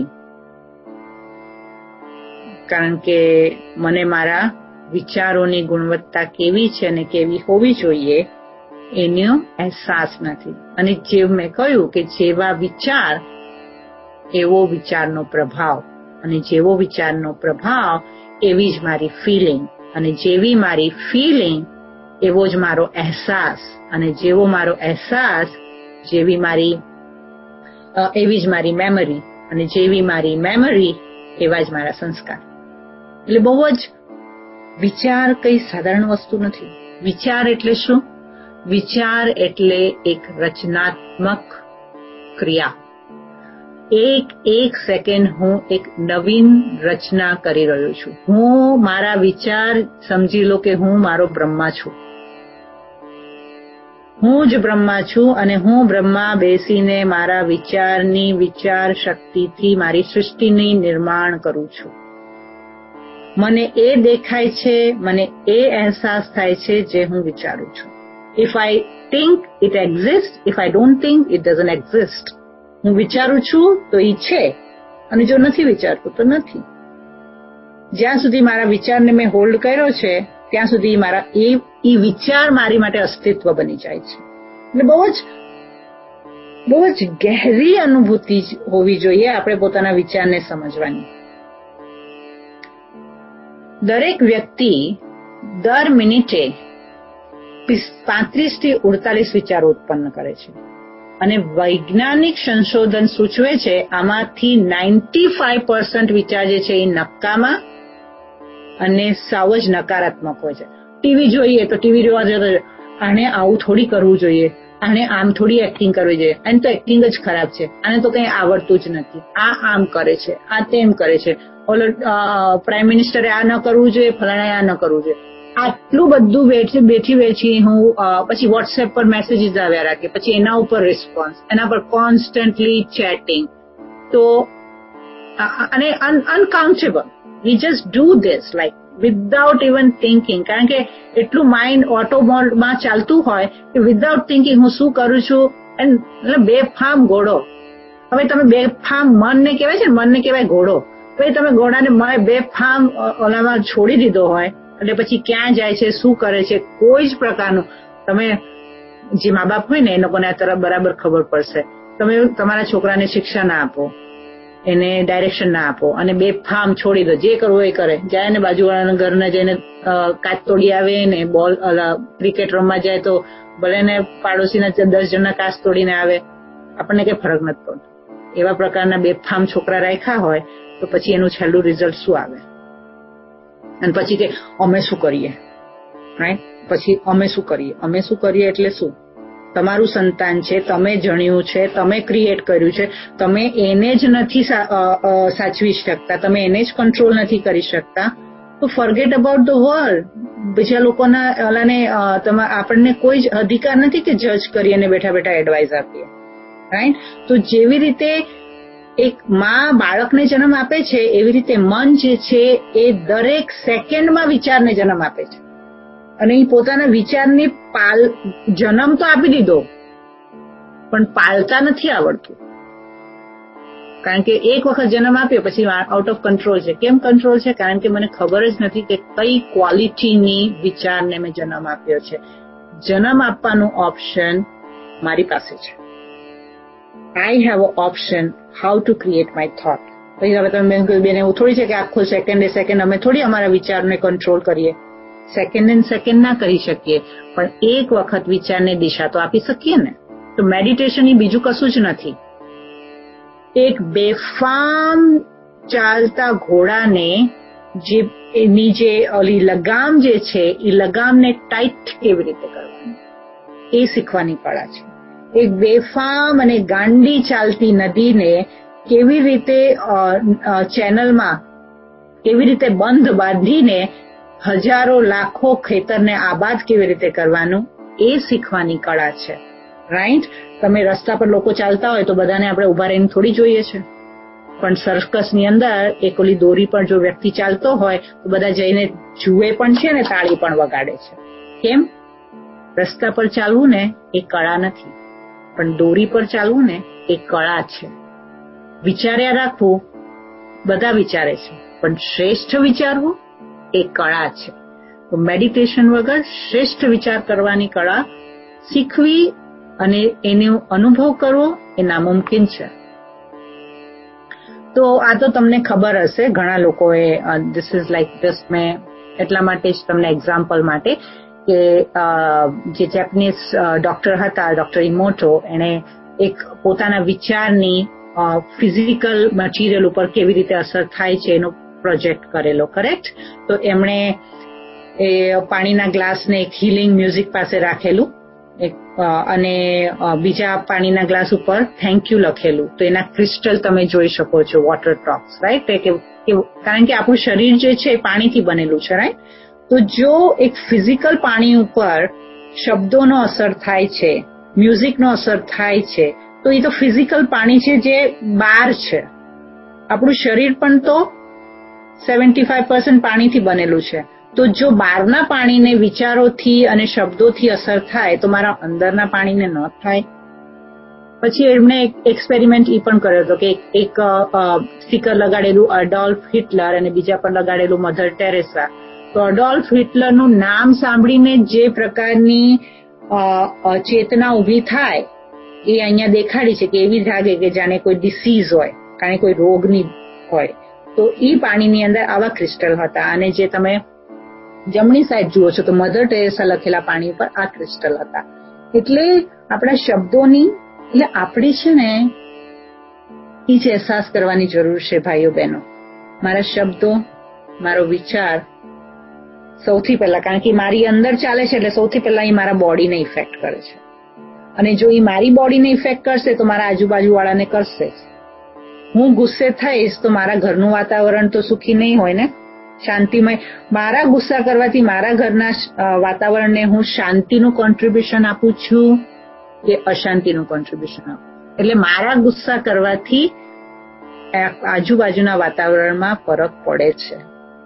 કારણ કે મને મારા વિચારોની ગુણવત્તા કેવી છે અને કેવી હોવી જોઈએ એનો અહેસાસ નથી. અને જે મેં કહ્યું કે જેવા વિચાર એવો વિચારનો પ્રભાવ, અને જેવો વિચારનો પ્રભાવ એવી જ મારી ફિલિંગ, અને જેવી મારી ફિલિંગ એવો જ મારો અહેસાસ, અને જેવો મારો અહેસાસ જેવી મારી એવી જ મારી મેમરી, અને જેવી મારી મેમરી એવા જ મારા સંસ્કાર. એટલે બહુ જ વિચાર કઈ સાધારણ વસ્તુ નથી. વિચાર એટલે શું? વિચાર એટલે એક રચનાત્મક ક્રિયા. એક એક સેકન્ડ હું એક નવીન રચના કરી રહ્યો છું. હું મારા વિચાર, સમજી લો કે હું મારો બ્રહ્મા છું. હું જ બ્રહ્મા છું અને હું બ્રહ્મા બેસીને મારા વિચારની વિચાર શક્તિથી મારી સૃષ્ટિની નિર્માણ કરું છું. મને એ દેખાય છે, મને એ અહેસાસ થાય છે જે હું વિચારું છું. If I think, it exists. If I don't think, it doesn't exist. હું વિચારું છું તો એ છે અને જો નથી વિચારતું તો નથી. જ્યાં સુધી મારા વિચારને મેં હોલ્ડ કર્યો છે ત્યાં સુધી મારા એ એ વિચાર મારી માટે અસ્તિત્વ બની જાય છે. એટલે બહુ જ બહુ જ ગહેરી અનુભૂતિ હોવી જોઈએ આપણે પોતાના વિચારને સમજવાની. દરેક વ્યક્તિ દર મિનિટે પાંત્રીસ થી અડતાલીસ વિચારો ઉત્પન્ન કરે છે અને વૈજ્ઞાનિક સંશોધન સૂચવે છે આમાંથી નાઇન્ટી ફાઈવ પર્સન્ટ વિચાર જે છે એ નકામા અને સાવ જ નકારાત્મક હોય છે. ટીવી જોઈએ તો ટીવી જોવા જતો આને આવું થોડી કરવું જોઈએ, આને આમ થોડી એક્ટિંગ કરવી જોઈએ, આને તો એક્ટિંગ જ ખરાબ છે, આને તો કંઈ આવડતું જ નથી, આ આમ કરે છે, આ તેમ કરે છે, ઓલો પ્રાઇમ મિનિસ્ટરે આ ન કરવું જોઈએ, ફલાણાએ આ ન કરવું જોઈએ. આટલું બધું બેઠી બેઠી બેઠી હું પછી વોટ્સએપ પર મેસેજીસ આવ્યા રાખે, પછી એના ઉપર રિસ્પોન્સ, એના પર કોન્સ્ટન્ટલી ચેટિંગ. તો અને uncountable we just do this like without even thinking. કારણ કે એટલું માઇન્ડ ઓટો મોડમાં ચાલતું હોય કે વિધાઉટ થિંકિંગ હું શું કરું છું. એટલે બેફામ ઘોડો. હવે તમે બેફામ મનને કહેવાય છે ને, મનને કહેવાય ઘોડો. હવે તમે ઘોડાને બેફામ ઓલામાં છોડી દીધો હોય એટલે પછી ક્યાં જાય છે, શું કરે છે, કોઈ જ પ્રકારનું તમે જે મા બાપ હોય ને એ લોકોને આ તરફ બરાબર ખબર પડશે. તમે તમારા છોકરાને શિક્ષા ના આપો, એને ડાયરેક્શન ના આપો અને બેફામ છોડી દો, જે કરવું એ કરે. જાય ને બાજુવાળાના ઘરના જઈને કાચ તોડી આવે ને, બોલ ક્રિકેટ રમવા જાય તો ભલે ને પાડોશીના દસ જણના કાચ તોડીને આવે, આપણને કઈ ફરક નથી પડતો. એવા પ્રકારના બેફામ છોકરા રાખ્યા હોય તો પછી એનું છેલ્લું રિઝલ્ટ શું આવે? અને પછી કે અમે શું કરીએ, રાઈટ? પછી અમે શું કરીએ, અમે શું કરીએ એટલે શું? તમારું સંતાન છે, તમે જણ્યું છે, તમે ક્રિએટ કર્યું છે, તમે એને જ નથી સાચવી શકતા, તમે એને જ કંટ્રોલ નથી કરી શકતા, તો ફોરગેટ અબાઉટ ધ વર્લ્ડ. બીજા લોકોના ઓલાને આપણને કોઈ જ અધિકાર નથી કે જજ કરી અને બેઠા બેઠા એડવાઇસ આપીએ, રાઈટ? તો જેવી રીતે એક માં બાળકને જન્મ આપે છે એવી રીતે મન જે છે એ દરેક સેકન્ડમાં વિચારને જન્મ આપે છે અને એ પોતાના વિચારની પાલ જન્મ તો આપી દીધો પણ પાલતા નથી આવડતું. કારણ કે એક વખત જન્મ આપ્યો પછી આઉટ ઓફ કંટ્રોલ છે. કેમ કંટ્રોલ છે? કારણ કે મને ખબર જ નથી કે કઈ ક્વોલિટીની વિચારને મેં જન્મ આપ્યો છે. જન્મ આપવાનું ઓપ્શન મારી પાસે છે. I have an option how to create my thought. પછી હવે તમે બેન એવું થોડી છે કે આખો સેકન્ડ એ સેકન્ડ અમે થોડી અમારા વિચારને કંટ્રોલ કરીએ. સેકન્ડ એન્ડ સેકન્ડ ના કરી શકીએ પણ એક વખત વિચારને દિશા તો આપી શકીએ ને. તો મેડિટેશન એ બીજું કશું જ નથી. એક બેફામ ચાલતા ઘોડાને જે એની જે ઓલી લગામ જે છે એ લગામને ટાઈટ કેવી રીતે કરવાની એ શીખવાની કળા છે. એક બેફામ અને ગાંડી ચાલતી નદીને કેવી રીતે ચેનલમાં કેવી રીતે બંધ બાંધીને હજારો લાખો ખેતરને આબાદ કેવી રીતે કરવાનું એ શીખવાની કળા છે, રાઈટ? તમે રસ્તા પર લોકો ચાલતા હોય તો બધાને આપણે ઉભા રહીને થોડી જોઈએ છે, પણ સર્કસની અંદર એક ઓલી દોરી પર જો વ્યક્તિ ચાલતો હોય તો બધા જઈને જુએ પણ છે ને તાળી પણ વગાડે છે. કેમ? રસ્તા પર ચાલવું ને એ કળા નથી, પણ દોરી પર ચાલવું ને એ કળા છે. વિચાર્યા રાખવું બધા વિચારે છે પણ શ્રેષ્ઠ વિચારવું એ કળા છે. તો મેડિટેશન વગર શ્રેષ્ઠ વિચાર કરવાની કળા શીખવી અને એનો અનુભવ કરવો એ નામુમકિન છે. તો આ તો તમને ખબર હશે, ઘણા લોકોએ ધીસ ઇઝ લાઈક જસ્ટ મેં એટલા માટે જ તમને એક્ઝામ્પલ માટે કે જે જેપનીઝ ડોક્ટર હતા ડોક્ટર ઇમોટો, એણે એક પોતાના વિચારની ફિઝિકલ મટીરિયલ ઉપર કેવી રીતે અસર થાય છે એનો પ્રોજેક્ટ કરેલો, કરેક્ટ? તો એમણે એ પાણીના ગ્લાસને એક હિલિંગ મ્યુઝિક પાસે રાખેલું અને બીજા પાણીના ગ્લાસ ઉપર થેન્ક યુ લખેલું. તો એના ક્રિસ્ટલ તમે જોઈ શકો છો, વોટર ડ્રોપ્સ, રાઈટ? કારણ કે આપણું શરીર જે છે એ પાણીથી બનેલું છે, રાઈટ? તો જો એક ફિઝિકલ પાણી ઉપર શબ્દોનો અસર થાય છે, મ્યુઝિકનો અસર થાય છે, તો એ તો ફિઝિકલ પાણી છે જે બહાર છે. આપણું શરીર પણ તો સેવન્ટી ફાઈવ પર્સન્ટ પાણીથી બનેલું છે. તો જો બહારના પાણીને વિચારોથી અને શબ્દોથી અસર થાય તો મારા અંદરના પાણીને ન થાય. પછી એમણે એક એક્સપેરિમેન્ટ એ પણ કર્યો હતો કે એક સ્ટીકર લગાડેલું અડોલ્ફ હિટલર અને બીજા પર લગાડેલું મધર ટેરેસા. તો અડોલ્ફ હિટલરનું નામ સાંભળીને જે પ્રકારની ચેતના ઉભી થાય એ અહીંયા દેખાડી છે કે એવી લાગે કે જાણે કોઈ ડિસીઝ હોય, કારણ કોઈ રોગની હોય. તો એ પાણીની અંદર આવા ક્રિસ્ટલ હતા અને જે તમે જમણી સાઈડ જુઓ છો તો મધર ટેરેસા લખેલા પાણી ઉપર આ ક્રિસ્ટલ હતા. એટલે આપણા શબ્દોની, એટલે આપણે છે ને એ જ અહેસાસ કરવાની જરૂર છે ભાઈઓ બહેનો. મારા શબ્દો, મારો વિચાર સૌથી પહેલા, કારણ કે મારી અંદર ચાલે છે એટલે સૌથી પહેલા એ મારા બોડીને ઇફેક્ટ કરે છે. અને જો એ મારી બોડીને ઇફેક્ટ કરશે તો મારા આજુબાજુ વાળાને કરશે જ. હું ગુસ્સે થઈશ તો મારા ઘરનું વાતાવરણ તો સુખી નહીં હોય ને, શાંતિમય. મારા ગુસ્સા કરવાથી મારા ઘરના વાતાવરણને હું શાંતિનું કોન્ટ્રીબ્યુશન આપું છું કે અશાંતિનું કોન્ટ્રીબ્યુશન આપું. એટલે મારા ગુસ્સા કરવાથી આજુબાજુના વાતાવરણમાં ફરક પડે છે.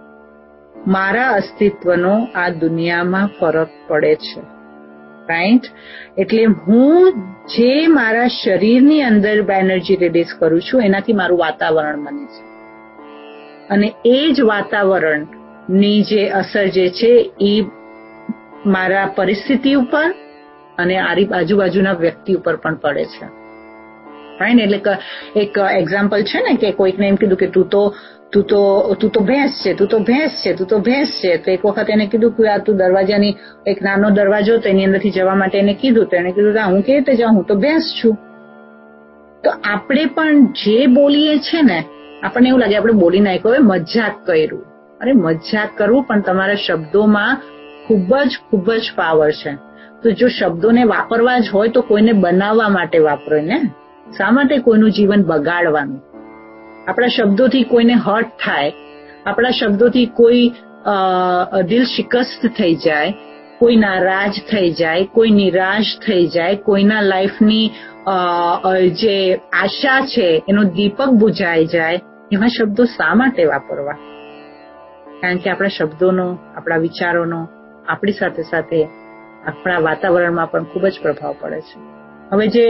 મારા અસ્તિત્વનો આ દુનિયામાં ફરક પડે છે, રાઈટ? એટલે હું જે મારા શરીરની અંદર એનર્જી રિલીઝ કરું છું એનાથી મારું વાતાવરણ બને છે. અને એ જ વાતાવરણની જે અસર જે છે એ મારા પરિસ્થિતિ ઉપર અને આજુબાજુના વ્યક્તિ ઉપર પણ પડે છે, રાઈટ? એટલે એક એક્ઝામ્પલ છે ને કે કોઈકને એમ કીધું કે તું તો તું તો તું તો ભેંસ છે, તું તો ભેંસ છે, તું તો ભેંસ છે. તો એક વખત એને કીધું કે આ તું દરવાજાની એક નાનો દરવાજો તો એની અંદરથી જવા માટે એને કીધું. તો એને કીધું હું કેવી રીતે જાઉં, હું તો ભેંસ છું. તો આપણે પણ જે બોલીએ છે ને, આપણને એવું લાગે આપણે બોલી નાખ્યું, હવે મજાક કર્યું. અરે મજાક કરવું પણ તમારા શબ્દોમાં ખૂબ જ ખૂબ જ પાવર છે. તો જો શબ્દોને વાપરવા જ હોય તો કોઈને બનાવવા માટે વાપરો ને. શા માટે કોઈનું જીવન બગાડવાનું? આપણા શબ્દોથી કોઈને હર્ટ થાય, આપણા શબ્દોથી કોઈ દિલ શિકસ્ત થઈ જાય, કોઈ નારાજ થઈ જાય, કોઈ નિરાશ થઈ જાય, કોઈના લાઈફની જે આશા છે એનો દીપક બુઝાઈ જાય, એવા શબ્દો શા માટે વાપરવા? કારણ કે આપણા શબ્દોનો, આપણા વિચારોનો આપણી સાથે સાથે આપણા વાતાવરણમાં પણ ખૂબ જ પ્રભાવ પડે છે. હવે જે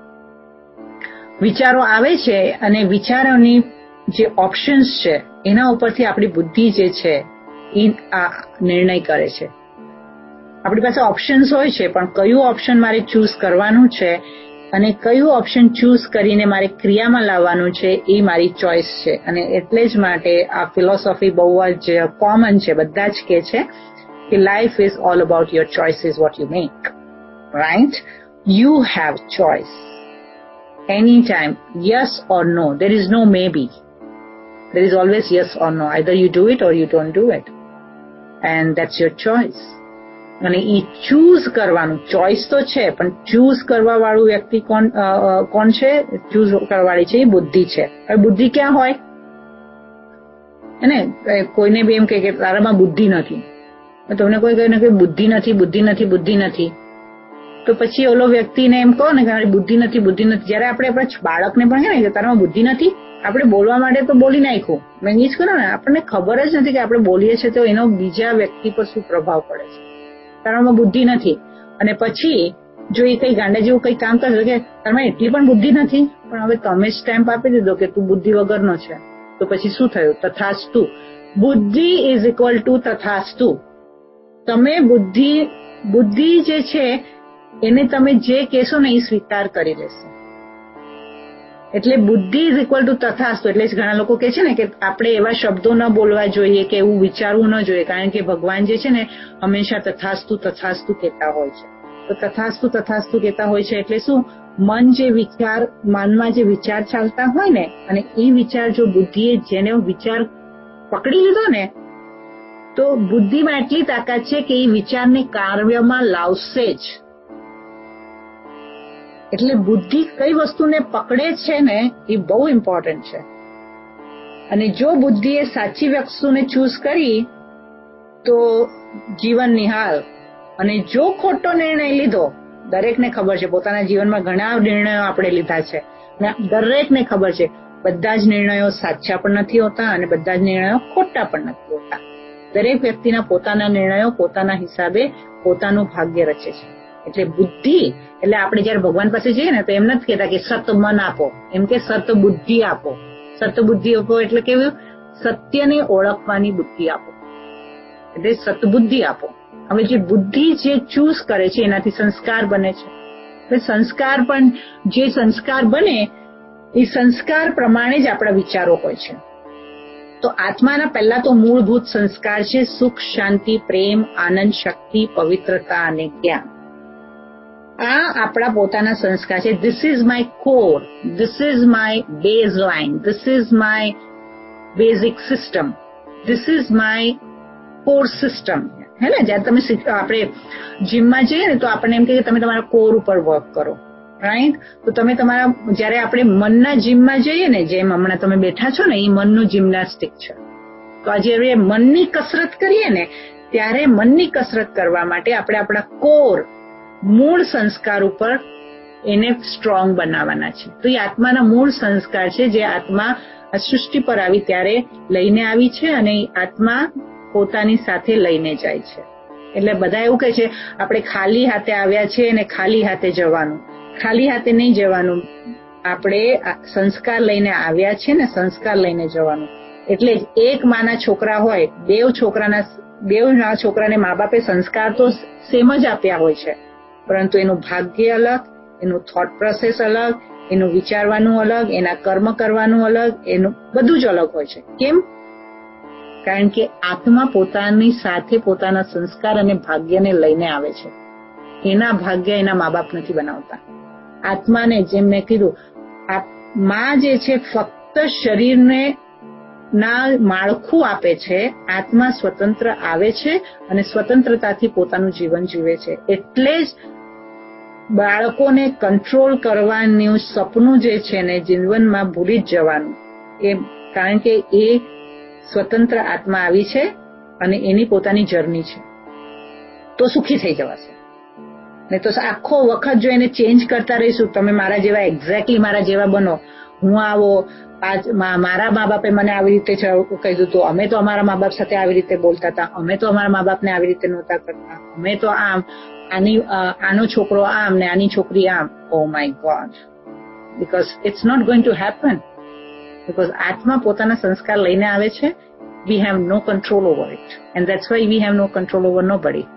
વિચારો આવે છે અને વિચારોની જે ઓપ્શન્સ છે એના ઉપરથી આપણી બુદ્ધિ જે છે એ આ નિર્ણય કરે છે. આપણી પાસે ઓપ્શન્સ હોય છે પણ કયું ઓપ્શન મારે ચૂઝ કરવાનું છે અને કયું ઓપ્શન ચૂઝ કરીને મારે ક્રિયામાં લાવવાનું છે એ મારી ચોઇસ છે. અને એટલે જ માટે આ ફિલોસોફી બહુ જ કોમન છે, બધા જ કહે છે કે life is all about your choices what you make, right? You have choice anytime, yes or no. There is no maybe. There is always yes or no. Either you do it or you don't do it. And that's your choice. અને એ choose કરવાનું, choice તો છે પણ choose કરવા વાળું વ્યક્તિ કોણ કોણ છે? ચૂઝ કરવાવાળી છે એ બુદ્ધિ છે. હવે બુદ્ધિ ક્યાં હોય? એને કોઈને બી એમ કે તારામાં બુદ્ધિ નથી, તમને કોઈ કહે ને કે બુદ્ધિ નથી, બુદ્ધિ નથી, બુદ્ધિ નથી, તો પછી ઓલો વ્યક્તિને એમ કહો ને કે મારી બુદ્ધિ નથી, બુદ્ધિ નથી. જયારે આપણે આપણા બાળકને પણ કહે ને કે તારામાં બુદ્ધિ નથી, આપણે બોલવા માટે તો બોલી નાખ્યું, મેં એ જ કહ્યું ને, આપણને ખબર જ નથી કે આપણે બોલીએ છીએ તો એનો બીજા વ્યક્તિ પર શું પ્રભાવ પડે છે. તારામાં બુદ્ધિ નથી. અને પછી જો એ કઈ ગાંડા જેવું કઈ કામ કરશે કે તારામાં એટલી પણ બુદ્ધિ નથી, પણ હવે તમે જ સ્ટેમ્પ આપી દીધો કે તું બુદ્ધિ વગરનો છે, તો પછી શું થયું? તથાસ્તુ. બુદ્ધિ ઇઝ ઇક્વલ ટુ તથાસ્તુ. તમે બુદ્ધિ બુદ્ધિ જે છે એને તમે જે કહેશો ને એ સ્વીકાર કરી લેશે. એટલે બુદ્ધિ ઇઝ ઇક્વલ ટુ તથાસ્તુ. એટલે ઘણા લોકો કહે છે ને કે આપણે એવા શબ્દો ન બોલવા જોઈએ કે એવું વિચારવું ન જોઈએ, કારણ કે ભગવાન જે છે ને હંમેશા તથાસ્તુ તથાસ્તુ કહેતા હોય છે. તો તથાસ્તુ તથાસ્તુ કહેતા હોય છે એટલે શું? મન જે વિચાર, મનમાં જે વિચાર ચાલતા હોય ને, અને એ વિચાર જો બુદ્ધિએ જેને વિચાર પકડી લીધો ને તો બુદ્ધિમાં એટલી તાકાત છે કે એ વિચારને કાર્યમાં લાવશે જ. એટલે બુદ્ધિ કઈ વસ્તુને પકડે છે ને એ બહુ ઇમ્પોર્ટન્ટ છે. અને જો બુદ્ધિએ સાચી વસ્તુને ચૂઝ કરી તો જીવન નિહાળ. અને જો ખોટો નિર્ણય લીધો, દરેકને ખબર છે પોતાના જીવનમાં ઘણા નિર્ણયો આપણે લીધા છે, દરેકને ખબર છે બધા જ નિર્ણયો સાચા પણ નથી હોતા અને બધા જ નિર્ણયો ખોટા પણ નથી હોતા. દરેક વ્યક્તિના પોતાના નિર્ણયો પોતાના હિસાબે પોતાનું ભાગ્ય રચે છે. એટલે બુદ્ધિ એટલે આપણે જયારે ભગવાન પાસે જઈએ ને તો એમ નથી કહેતા કે સત મન આપો, એમ કે સત બુદ્ધિ આપો. સત બુદ્ધિ આપો એટલે કેવું? સત્યને ઓળખવાની બુદ્ધિ આપો, એટલે સતબુદ્ધિ આપો. હવે જે બુદ્ધિ જે ચૂઝ કરે છે એનાથી સંસ્કાર બને છે. એટલે સંસ્કાર પણ જે સંસ્કાર બને એ સંસ્કાર પ્રમાણે જ આપણા વિચારો હોય છે. તો આત્માના પહેલા તો મૂળભૂત સંસ્કાર છે સુખ, શાંતિ, પ્રેમ, આનંદ, શક્તિ, પવિત્રતા અને જ્ઞાન. આ આપણા પોતાના સંસ્કાર છે. This is my core, this is my base line, this is my basic system, this is my core system. હે ને, જયારે તમે આપણે જીમમાં જઈએ ને તો આપણને એમ કે તમે તમારા કોર ઉપર વર્ક કરો, રાઈટ? તો તમે તમારા જયારે આપણે મનના જીમમાં જઈએ ને, જેમ હમણાં તમે બેઠા છો ને, એ મનનું જિમ્નાસ્ટિક છે. તો આ જયારે મનની કસરત કરીએ ને ત્યારે મનની કસરત કરવા માટે આપણે આપણા કોર મૂળ સંસ્કાર ઉપર એને સ્ટ્રોંગ બનાવવાના છે. તો એ આત્માના મૂળ સંસ્કાર છે જે આત્મા આ સૃષ્ટિ પર આવી ત્યારે લઈને આવી છે અને આત્મા પોતાની સાથે લઈને જાય છે. એટલે બધા એવું કહે છે આપણે ખાલી હાથે આવ્યા છે અને ખાલી હાથે જવાનું. ખાલી હાથે નહીં જવાનું, આપણે સંસ્કાર લઈને આવ્યા છે ને સંસ્કાર લઈને જવાનું. એટલે જ એક માના છોકરા હોય, બેવ છોકરાના બેવ છોકરાને મા બાપે સંસ્કાર તો સેમ જ આપ્યા હોય છે, પરંતુ એનું ભાગ્ય અલગ, એનું થોટ પ્રોસેસ અલગ, એનું વિચારવાનું અલગ, એના કર્મ કરવાનું અલગ, એનું બધું જ અલગ હોય છે. કેમ? કારણ કે આત્મા પોતાની સાથે પોતાના સંસ્કાર અને ભાગ્યને લઈને આવે છે. એના ભાગ્ય એના મા બાપ નથી બનાવતા. આત્માને, જેમ મેં કીધું, માં જે છે ફક્ત શરીરને ના માળખું આપે છે. આત્મા સ્વતંત્ર આવે છે અને સ્વતંત્રતાથી પોતાનું જીવન જીવે છે. એટલે જ બાળકોને કંટ્રોલ કરવાનું સપનું જે છે ને જીવનમાં ભૂલી જ જવાનું. એ કારણ કે એ સ્વતંત્ર આત્મા આવી છે અને એની પોતાની જર્ની છે, તો સુખી થઈ જવાશે. ને તો આખો વખત જો એને ચેન્જ કરતા રહીશું, તમે મારા જેવા એક્ઝેક્ટલી મારા જેવા બનો, હું આવો, મારા મા બાપે મને આવી રીતે કહ્યું હતું, અમે તો અમારા મા બાપ સાથે આવી રીતે બોલતા હતા, અમે તો અમારા મા બાપને આવી રીતે નહોતા કરતા, અમે તો આમ, આની આનો છોકરો આમ ને આની છોકરી આમ. Oh my God, because it's not going to happen. Because આત્મા પોતાના સંસ્કાર લઈને આવે છે. We have no control over it and that's why we have no control over nobody.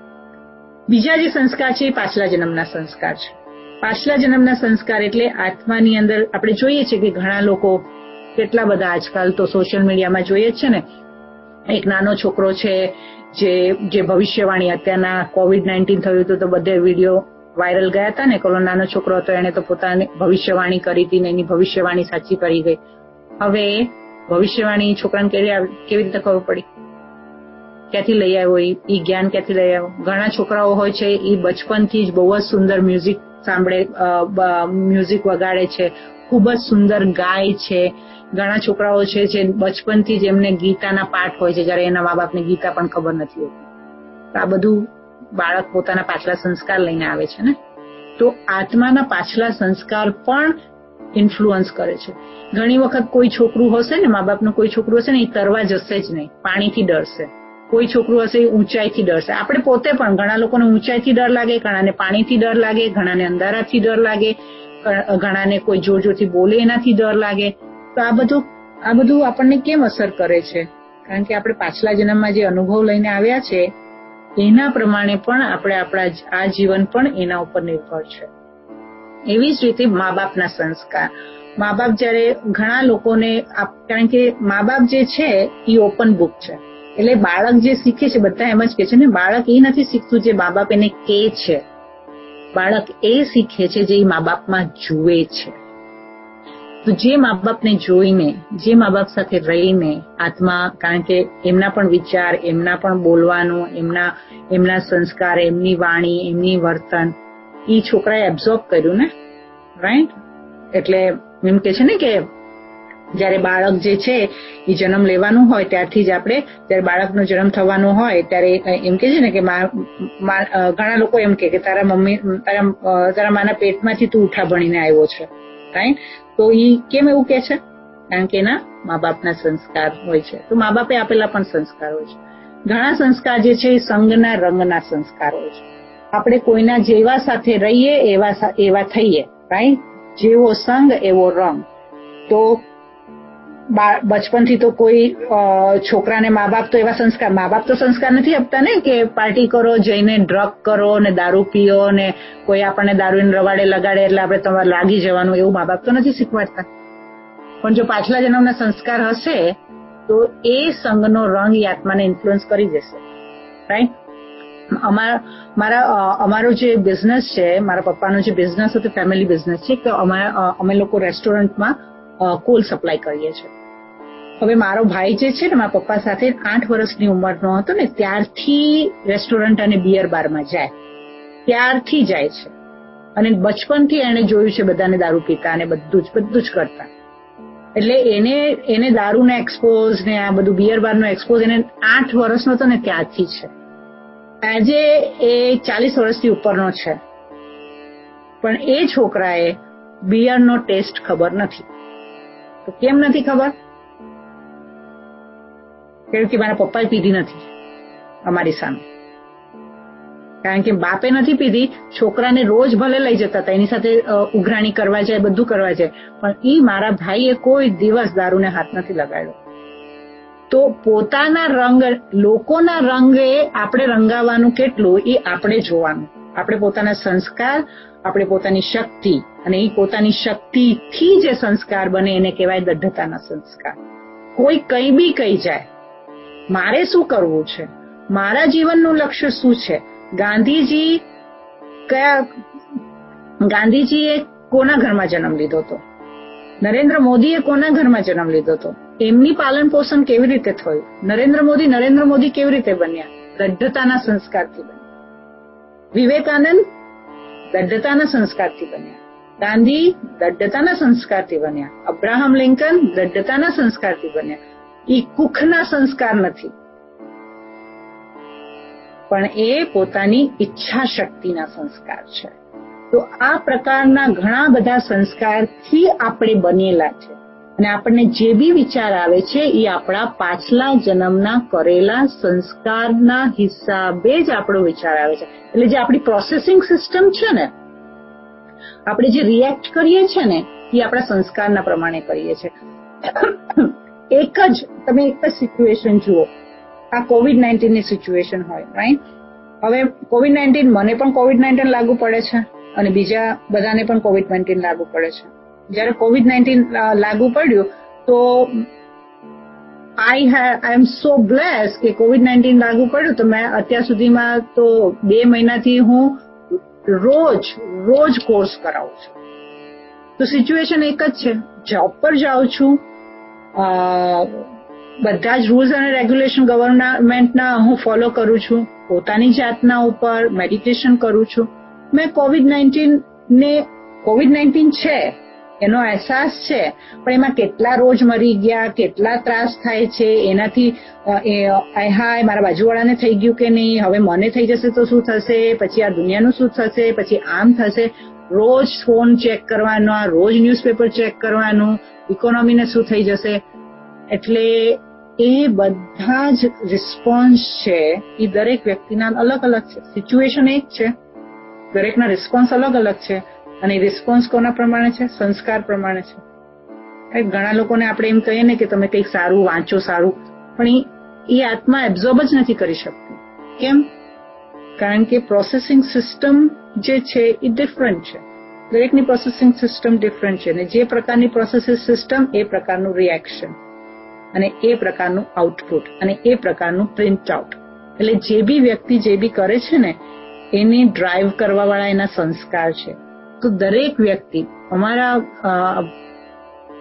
બીજા જે સંસ્કાર છે એ પાછલા જન્મના સંસ્કાર છે. પાછલા જન્મના સંસ્કાર એટલે આત્માની અંદર આપણે જોઈએ છીએ કે ઘણા લોકો, કેટલા બધા આજકાલ તો સોશિયલ મીડિયામાં જોઈએ છે ને, એક નાનો છોકરો છે જે જે ભવિષ્યવાણી, અત્યારના કોવિડ નાઇન્ટીન થયું હતું તો બધે વિડીયો વાયરલ ગયા હતા ને, કોલો નાનો છોકરો હતો એને તો પોતાની ભવિષ્યવાણી કરી હતી ને એની ભવિષ્યવાણી સાચી પડી ગઈ. હવે ભવિષ્યવાણી છોકરાને કેવી રીતે ખબર પડી? ક્યાંથી લઈ આવ્યો? એ જ્ઞાન ક્યાંથી લઈ આવ્યો? ઘણા છોકરાઓ હોય છે એ બચપનથી જ બહુ જ સુંદર મ્યુઝિક સાંભળે, મ્યુઝિક વગાડે છે, ખૂબ જ સુંદર ગાય છે. ઘણા છોકરાઓ છે જે બચપનથી જ એમને ગીતાના પાઠ હોય છે, જયારે એના મા બાપને ગીતા પણ ખબર નથી હોતી. આ બધું બાળક પોતાના પાછલા સંસ્કાર લઈને આવે છે ને. તો આત્માના પાછલા સંસ્કાર પણ ઇન્ફ્લુઅન્સ કરે છે. ઘણી વખત કોઈ છોકરું હશે ને, મા બાપનું કોઈ છોકરું હશે ને, એ તરવા જશે જ નહીં, પાણીથી ડરશે. કોઈ છોકરું હશે એ ઊંચાઈથી ડરશે. આપણે પોતે પણ, ઘણા લોકોને ઊંચાઈથી ડર લાગે, ઘણાને પાણીથી ડર લાગે, ઘણાને અંધારાથી ડર લાગે, ઘણાને કોઈ જોર જોરથી બોલે એનાથી ડર લાગે. તો આ બધું આ બધું આપણને કેમ અસર કરે છે? કારણ કે આપણે પાછલા જન્મમાં જે અનુભવ લઈને આવ્યા છે એના પ્રમાણે પણ આપણે આપણા આ જીવન પણ એના ઉપર નિર્ભર છે. એવી જ રીતે મા બાપના સંસ્કાર. મા બાપ જયારે ઘણા લોકોને, કારણ કે મા બાપ જે છે એ ઓપન બુક છે. એટલે બાળક જે શીખે છે, બધા એમ જ કે છે ને, બાળક એ નથી શીખતું જે મા બાપ એને કહે છે, બાળક એ શીખે છે જે મા બાપમાં જુએ છે. તો જે મા બાપને જોઈને, જે મા બાપ સાથે રહીને આત્મા, કારણ કે એમના પણ વિચાર, એમના પણ બોલવાનું, એમના એમના સંસ્કાર, એમની વાણી, એમની વર્તન એ છોકરાએ એબ્ઝોર્બ કર્યું ને, રાઈટ? એટલે એમ કે છે ને કે જયારે બાળક જે છે એ જન્મ લેવાનું હોય ત્યારથી જ આપણે, જયારે બાળકનો જન્મ થવાનો હોય ત્યારે એમ કે છે ને કે ઘણા લોકો એમ કે તારા મમ્મી તારા તારા માના પેટમાંથી તું ઉઠા ભણીને આવ્યો છે, રાઈટ? તો એ કેમ એવું કે છે? કારણ કે એના મા બાપના સંસ્કાર હોય છે. તો મા બાપે આપેલા પણ સંસ્કાર હોય છે. ઘણા સંસ્કાર જે છે એ સંગના રંગના સંસ્કાર હોય છે. આપણે કોઈના જેવા સાથે રહીએ એવા એવા થઈએ, રાઈટ? જેવો સંગ એવો રંગ. તો બચપનથી તો કોઈ છોકરાને મા બાપ તો એવા સંસ્કાર, મા બાપ તો સંસ્કાર નથી આપતા ને કે પાર્ટી કરો, જઈને ડ્રગ કરો ને દારૂ પીઓ ને કોઈ આપણને દારૂને રવાડે લગાડે એટલે આપણે તમારે લાગી જવાનું, એવું મા બાપ તો નથી શીખવાડતા. પણ જો પાછલા જન્મના સંસ્કાર હશે તો એ સંગનો રંગ એ આત્માને ઇન્ફ્લુઅન્સ કરી જશે, રાઈટ? અમારા મારા અમારો જે બિઝનેસ છે, મારા પપ્પાનો જે બિઝનેસ હતો ફેમિલી બિઝનેસ છે, તો અમે લોકો રેસ્ટોરન્ટમાં કોલ સપ્લાય કરીએ છીએ. હવે મારો ભાઈ જે છે ને મારા પપ્પા સાથે આઠ વર્ષની ઉંમરનો હતો ને ત્યારથી રેસ્ટોરન્ટ અને બિયર બારમાં જાય, ત્યારથી જાય છે. અને બચપનથી એને જોયું છે બધાને દારૂ પીતા અને બધું જ બધું જ કરતા. એટલે એને એને દારૂને એક્સપોઝ ને આ બધું બિયર બારનો એક્સપોઝ એને આઠ વર્ષનો હતો ને ત્યારથી છે. આજે એ ચાલીસ વર્ષથી ઉપરનો છે, પણ એ છોકરાએ બિયરનો ટેસ્ટ ખબર નથી. તો કેમ નથી ખબર? કેમ કે મારા પપ્પાએ પીધી નથી અમારી સામે. કારણ કે બાપે નથી પીધી, છોકરાને રોજ ભલે લઈ જતા હતા, એની સાથે ઉઘરાણી કરવા જાય, બધું કરવા જાય, પણ ઈ મારા ભાઈએ કોઈ દિવસ દારૂને હાથ નથી લગાડ્યો. તો પોતાના રંગ, લોકોના રંગે આપણે રંગાવાનું કેટલું એ આપણે જોવાનું. આપણે પોતાના સંસ્કાર, આપણે પોતાની શક્તિ, અને એ પોતાની શક્તિથી જે સંસ્કાર બને એને કહેવાય દઢતાના સંસ્કાર. કોઈ કંઈ બી કહી જાય, મારે શું કરવું છે, મારા જીવનનું લક્ષ્ય શું છે. ગાંધીજી કયા ગાંધીજીએ કોના ઘરમાં જન્મ લીધો હતો? નરેન્દ્ર મોદીએ કોના ઘરમાં જન્મ લીધો હતો? એમની પાલન પોષણ કેવી રીતે થયું? નરેન્દ્ર મોદી નરેન્દ્ર મોદી કેવી રીતે બન્યા? દઢતાના સંસ્કારથી બન્યા. વિવેકાનંદ દઢતાના સંસ્કારથી બન્યા. ગાંધી દઢતાના સંસ્કારથી બન્યા. અબ્રાહમ લિંકન દઢતાના સંસ્કારથી બન્યા. એ કુખના સંસ્કાર નથી, પણ એ પોતાની ઈચ્છા શક્તિના સંસ્કાર છે. તો આ પ્રકારના ઘણા બધા સંસ્કારથી આપણે બનેલા છે. અને આપણને જે બી વિચાર આવે છે એ આપણા પાછલા જન્મના કરેલા સંસ્કારના હિસાબે જ આપણો વિચાર આવે છે. એટલે જે આપણી પ્રોસેસિંગ સિસ્ટમ છે ને, આપણે જે રિએક્ટ કરીએ છીએ ને એ આપણા સંસ્કારના પ્રમાણે કરીએ છીએ. એક જ તમે એક જ સિચ્યુએશન જુઓ, આ કોવિડ નાઇન્ટીન ની સિચ્યુએશન હોય, રાઈટ? હવે કોવિડ નાઇન્ટીન, મને પણ કોવિડ નાઇન્ટીન લાગુ પડે છે અને બીજા બધાને પણ કોવિડ નાઇન્ટીન લાગુ પડે છે. જયારે કોવિડ નાઇન્ટીન લાગુ પડ્યું તો I I am so bless કે કોવિડ નાઇન્ટીન લાગુ પડ્યું તો મેં અત્યાર સુધીમાં તો બે મહિનાથી હું રોજ રોજ કોર્સ કરાવું છું. તો સિચ્યુએશન એક જ છે, જોબ પર જાઉં છું, બધા જ રૂલ્સ અને રેગ્યુલેશન ગવર્મેન્ટના હું ફોલો કરું છું, પોતાની જાતના ઉપર મેડિટેશન કરું છું. મેં કોવિડ નાઇન્ટીન ને કોવિડ નાઇન્ટીન છે એનો અહેસાસ છે, પણ એમાં કેટલા રોજ મરી ગયા, કેટલા ત્રાસ થાય છે એનાથી, હાય મારા બાજુવાળાને થઈ ગયું કે નહીં, હવે મને થઈ જશે તો શું થશે, પછી આ દુનિયાનું શું થશે, પછી આમ થશે. રોજ ફોન ચેક કરવાનો, રોજ ન્યૂઝપેપર ચેક કરવાનું, ઇકોનોમીને શું થઈ જશે. એટલે એ બધા જ રિસ્પોન્સ છે એ દરેક વ્યક્તિના અલગ અલગ છે. સિચ્યુએશન એક છે, દરેકના રિસ્પોન્સ અલગ અલગ છે. અને રિસ્પોન્સ કોના પ્રમાણે છે? સંસ્કાર પ્રમાણે છે. ઘણા લોકોને આપણે એમ કહીએ ને કે તમે કંઈક સારું વાંચો, સારું, પણ એ આત્મા એબ્ઝોર્બ જ નથી કરી શકતી. કેમ? કારણ કે પ્રોસેસિંગ સિસ્ટમ જે છે એ ડિફરન્ટ છે. દરેકની પ્રોસેસિંગ સિસ્ટમ ડિફરન્ટ છે, અને જે પ્રકારની પ્રોસેસિંગ સિસ્ટમ એ પ્રકારનું રિએક્શન, અને એ પ્રકારનું આઉટપુટ, અને એ પ્રકારનું પ્રિન્ટ આઉટ. એટલે જે બી વ્યક્તિ જે બી કરે છે ને એની ડ્રાઈવ કરવાવાળા એના સંસ્કાર છે. તો દરેક વ્યક્તિ, અમારા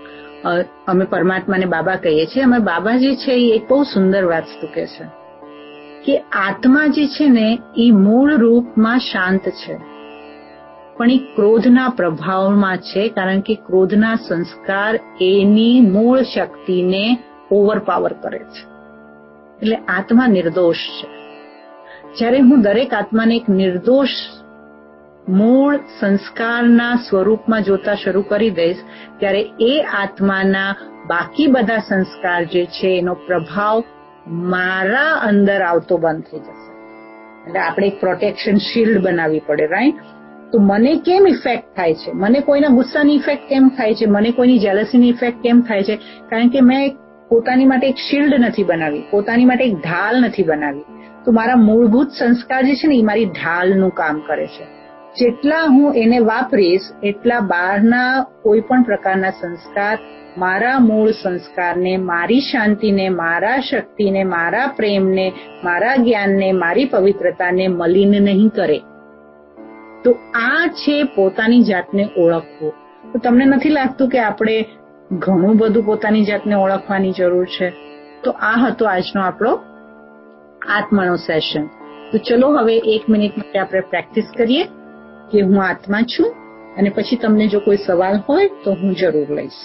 અમે પરમાત્માને બાબા કહીએ છીએ. અમે બાબાજી છે એ એક બહુ સુંદર વસ્તુ કહે છે કે આત્મા જે છે ને એ મૂળ રૂપમાં શાંત છે, પણ એ ક્રોધના પ્રભાવમાં છે, કારણ કે ક્રોધના સંસ્કાર એની મૂળ શક્તિને ઓવરપાવર કરે છે. એટલે આત્મા નિર્દોષ છે. જ્યારે હું દરેક આત્માને એક નિર્દોષ મૂળ સંસ્કારના સ્વરૂપમાં જોતા શરૂ કરી દઈશ, ત્યારે એ આત્માના બાકી બધા સંસ્કાર જે છે એનો પ્રભાવ મારા અંદર આવતો બંધ થઈ જશે. એટલે આપણે એક પ્રોટેક્શન શિલ્ડ બનાવવી પડે, રાઈટ? તો મને કેમ ઇફેક્ટ થાય છે, મને કોઈના ગુસ્સાની ઇફેક્ટ કેમ થાય છે, મને કોઈની જેલસીની ઇફેક્ટ કેમ થાય છે? કારણ કે મેં પોતાની માટે એક શિલ્ડ નથી બનાવી, પોતાની માટે એક ઢાલ નથી બનાવી. તો મારા મૂળભૂત સંસ્કાર જે છે ને એ મારી ઢાલનું કામ કરે છે. જેટલા હું એને વાપરીશ એટલા બહારના કોઈ પણ પ્રકારના સંસ્કાર મારા મૂળ સંસ્કારને, મારી શાંતિને, મારા શક્તિને, મારા પ્રેમને, મારા જ્ઞાનને, મારી પવિત્રતાને મલિન નહીં કરે. તો આ છે પોતાની જાતને ઓળખવું. તો તમને નથી લાગતું કે આપણે ઘણું બધું પોતાની જાતને ઓળખવાની જરૂર છે? તો આ હતો આજનો આપણો આત્માનો સેશન. તો ચલો હવે એક મિનિટ માટે આપણે પ્રેક્ટિસ કરીએ કે હું આત્મા છું, અને પછી તમને જો કોઈ સવાલ હોય તો હું જરૂર લઈશ.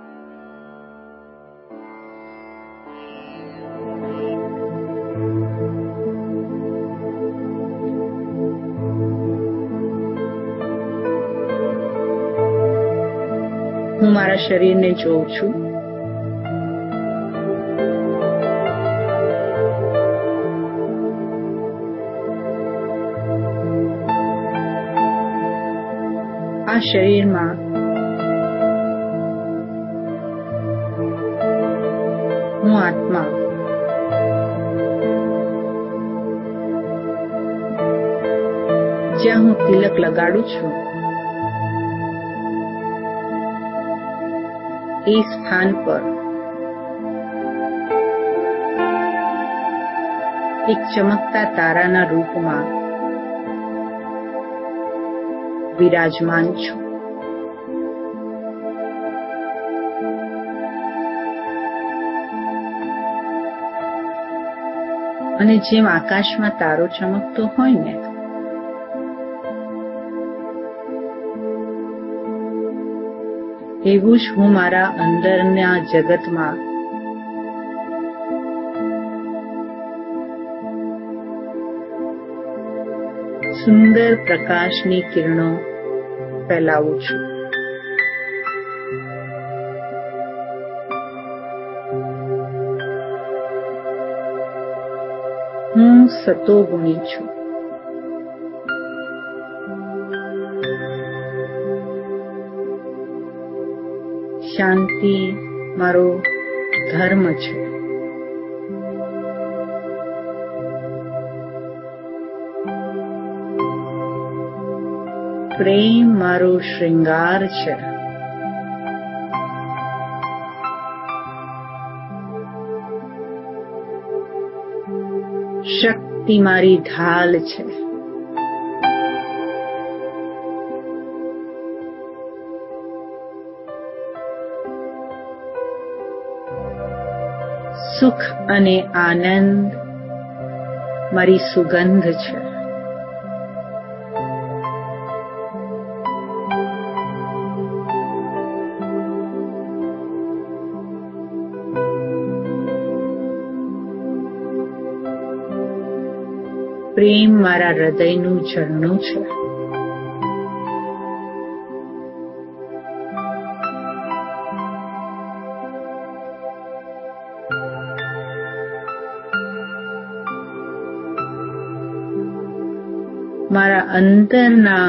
હું મારા શરીરને જોઉં છું. આ શરીરમાં હું આત્મા જ્યાં હું તિલક લગાડું છું એ સ્થાન પર એક ચમકતા તારાના રૂપમાં વિરાજમાન છું. અને જેમ આકાશમાં તારો ચમકતો હોય ને, એવું જ હું મારા અંદરના જગતમાં સુંદર પ્રકાશની કિરણો ફેલાવું છું. હું સતોગુણી છું. શાંતિ મારો ધર્મ છે. પ્રેમ મારો શ્રૃંગાર છે. શક્તિ મારી ઢાલ છે. સુખ અને આનંદ મારી સુગંધ છે. પ્રેમ મારા હૃદયનું ઝરણું છે. મારા અંદરના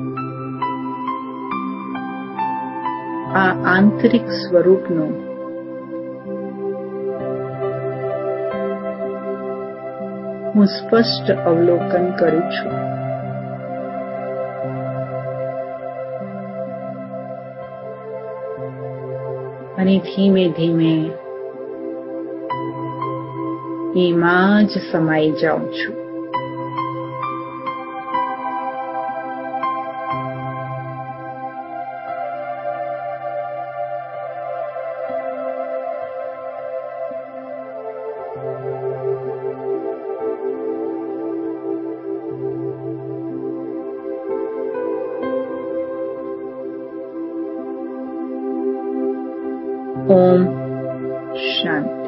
આ આંતરિક સ્વરૂપનું હું સ્પષ્ટ અવલોકન કરું છું. અને ધીમે ધીમે એમાં જ સમાઈ જાઉં છું. ઓમ શાંતિ.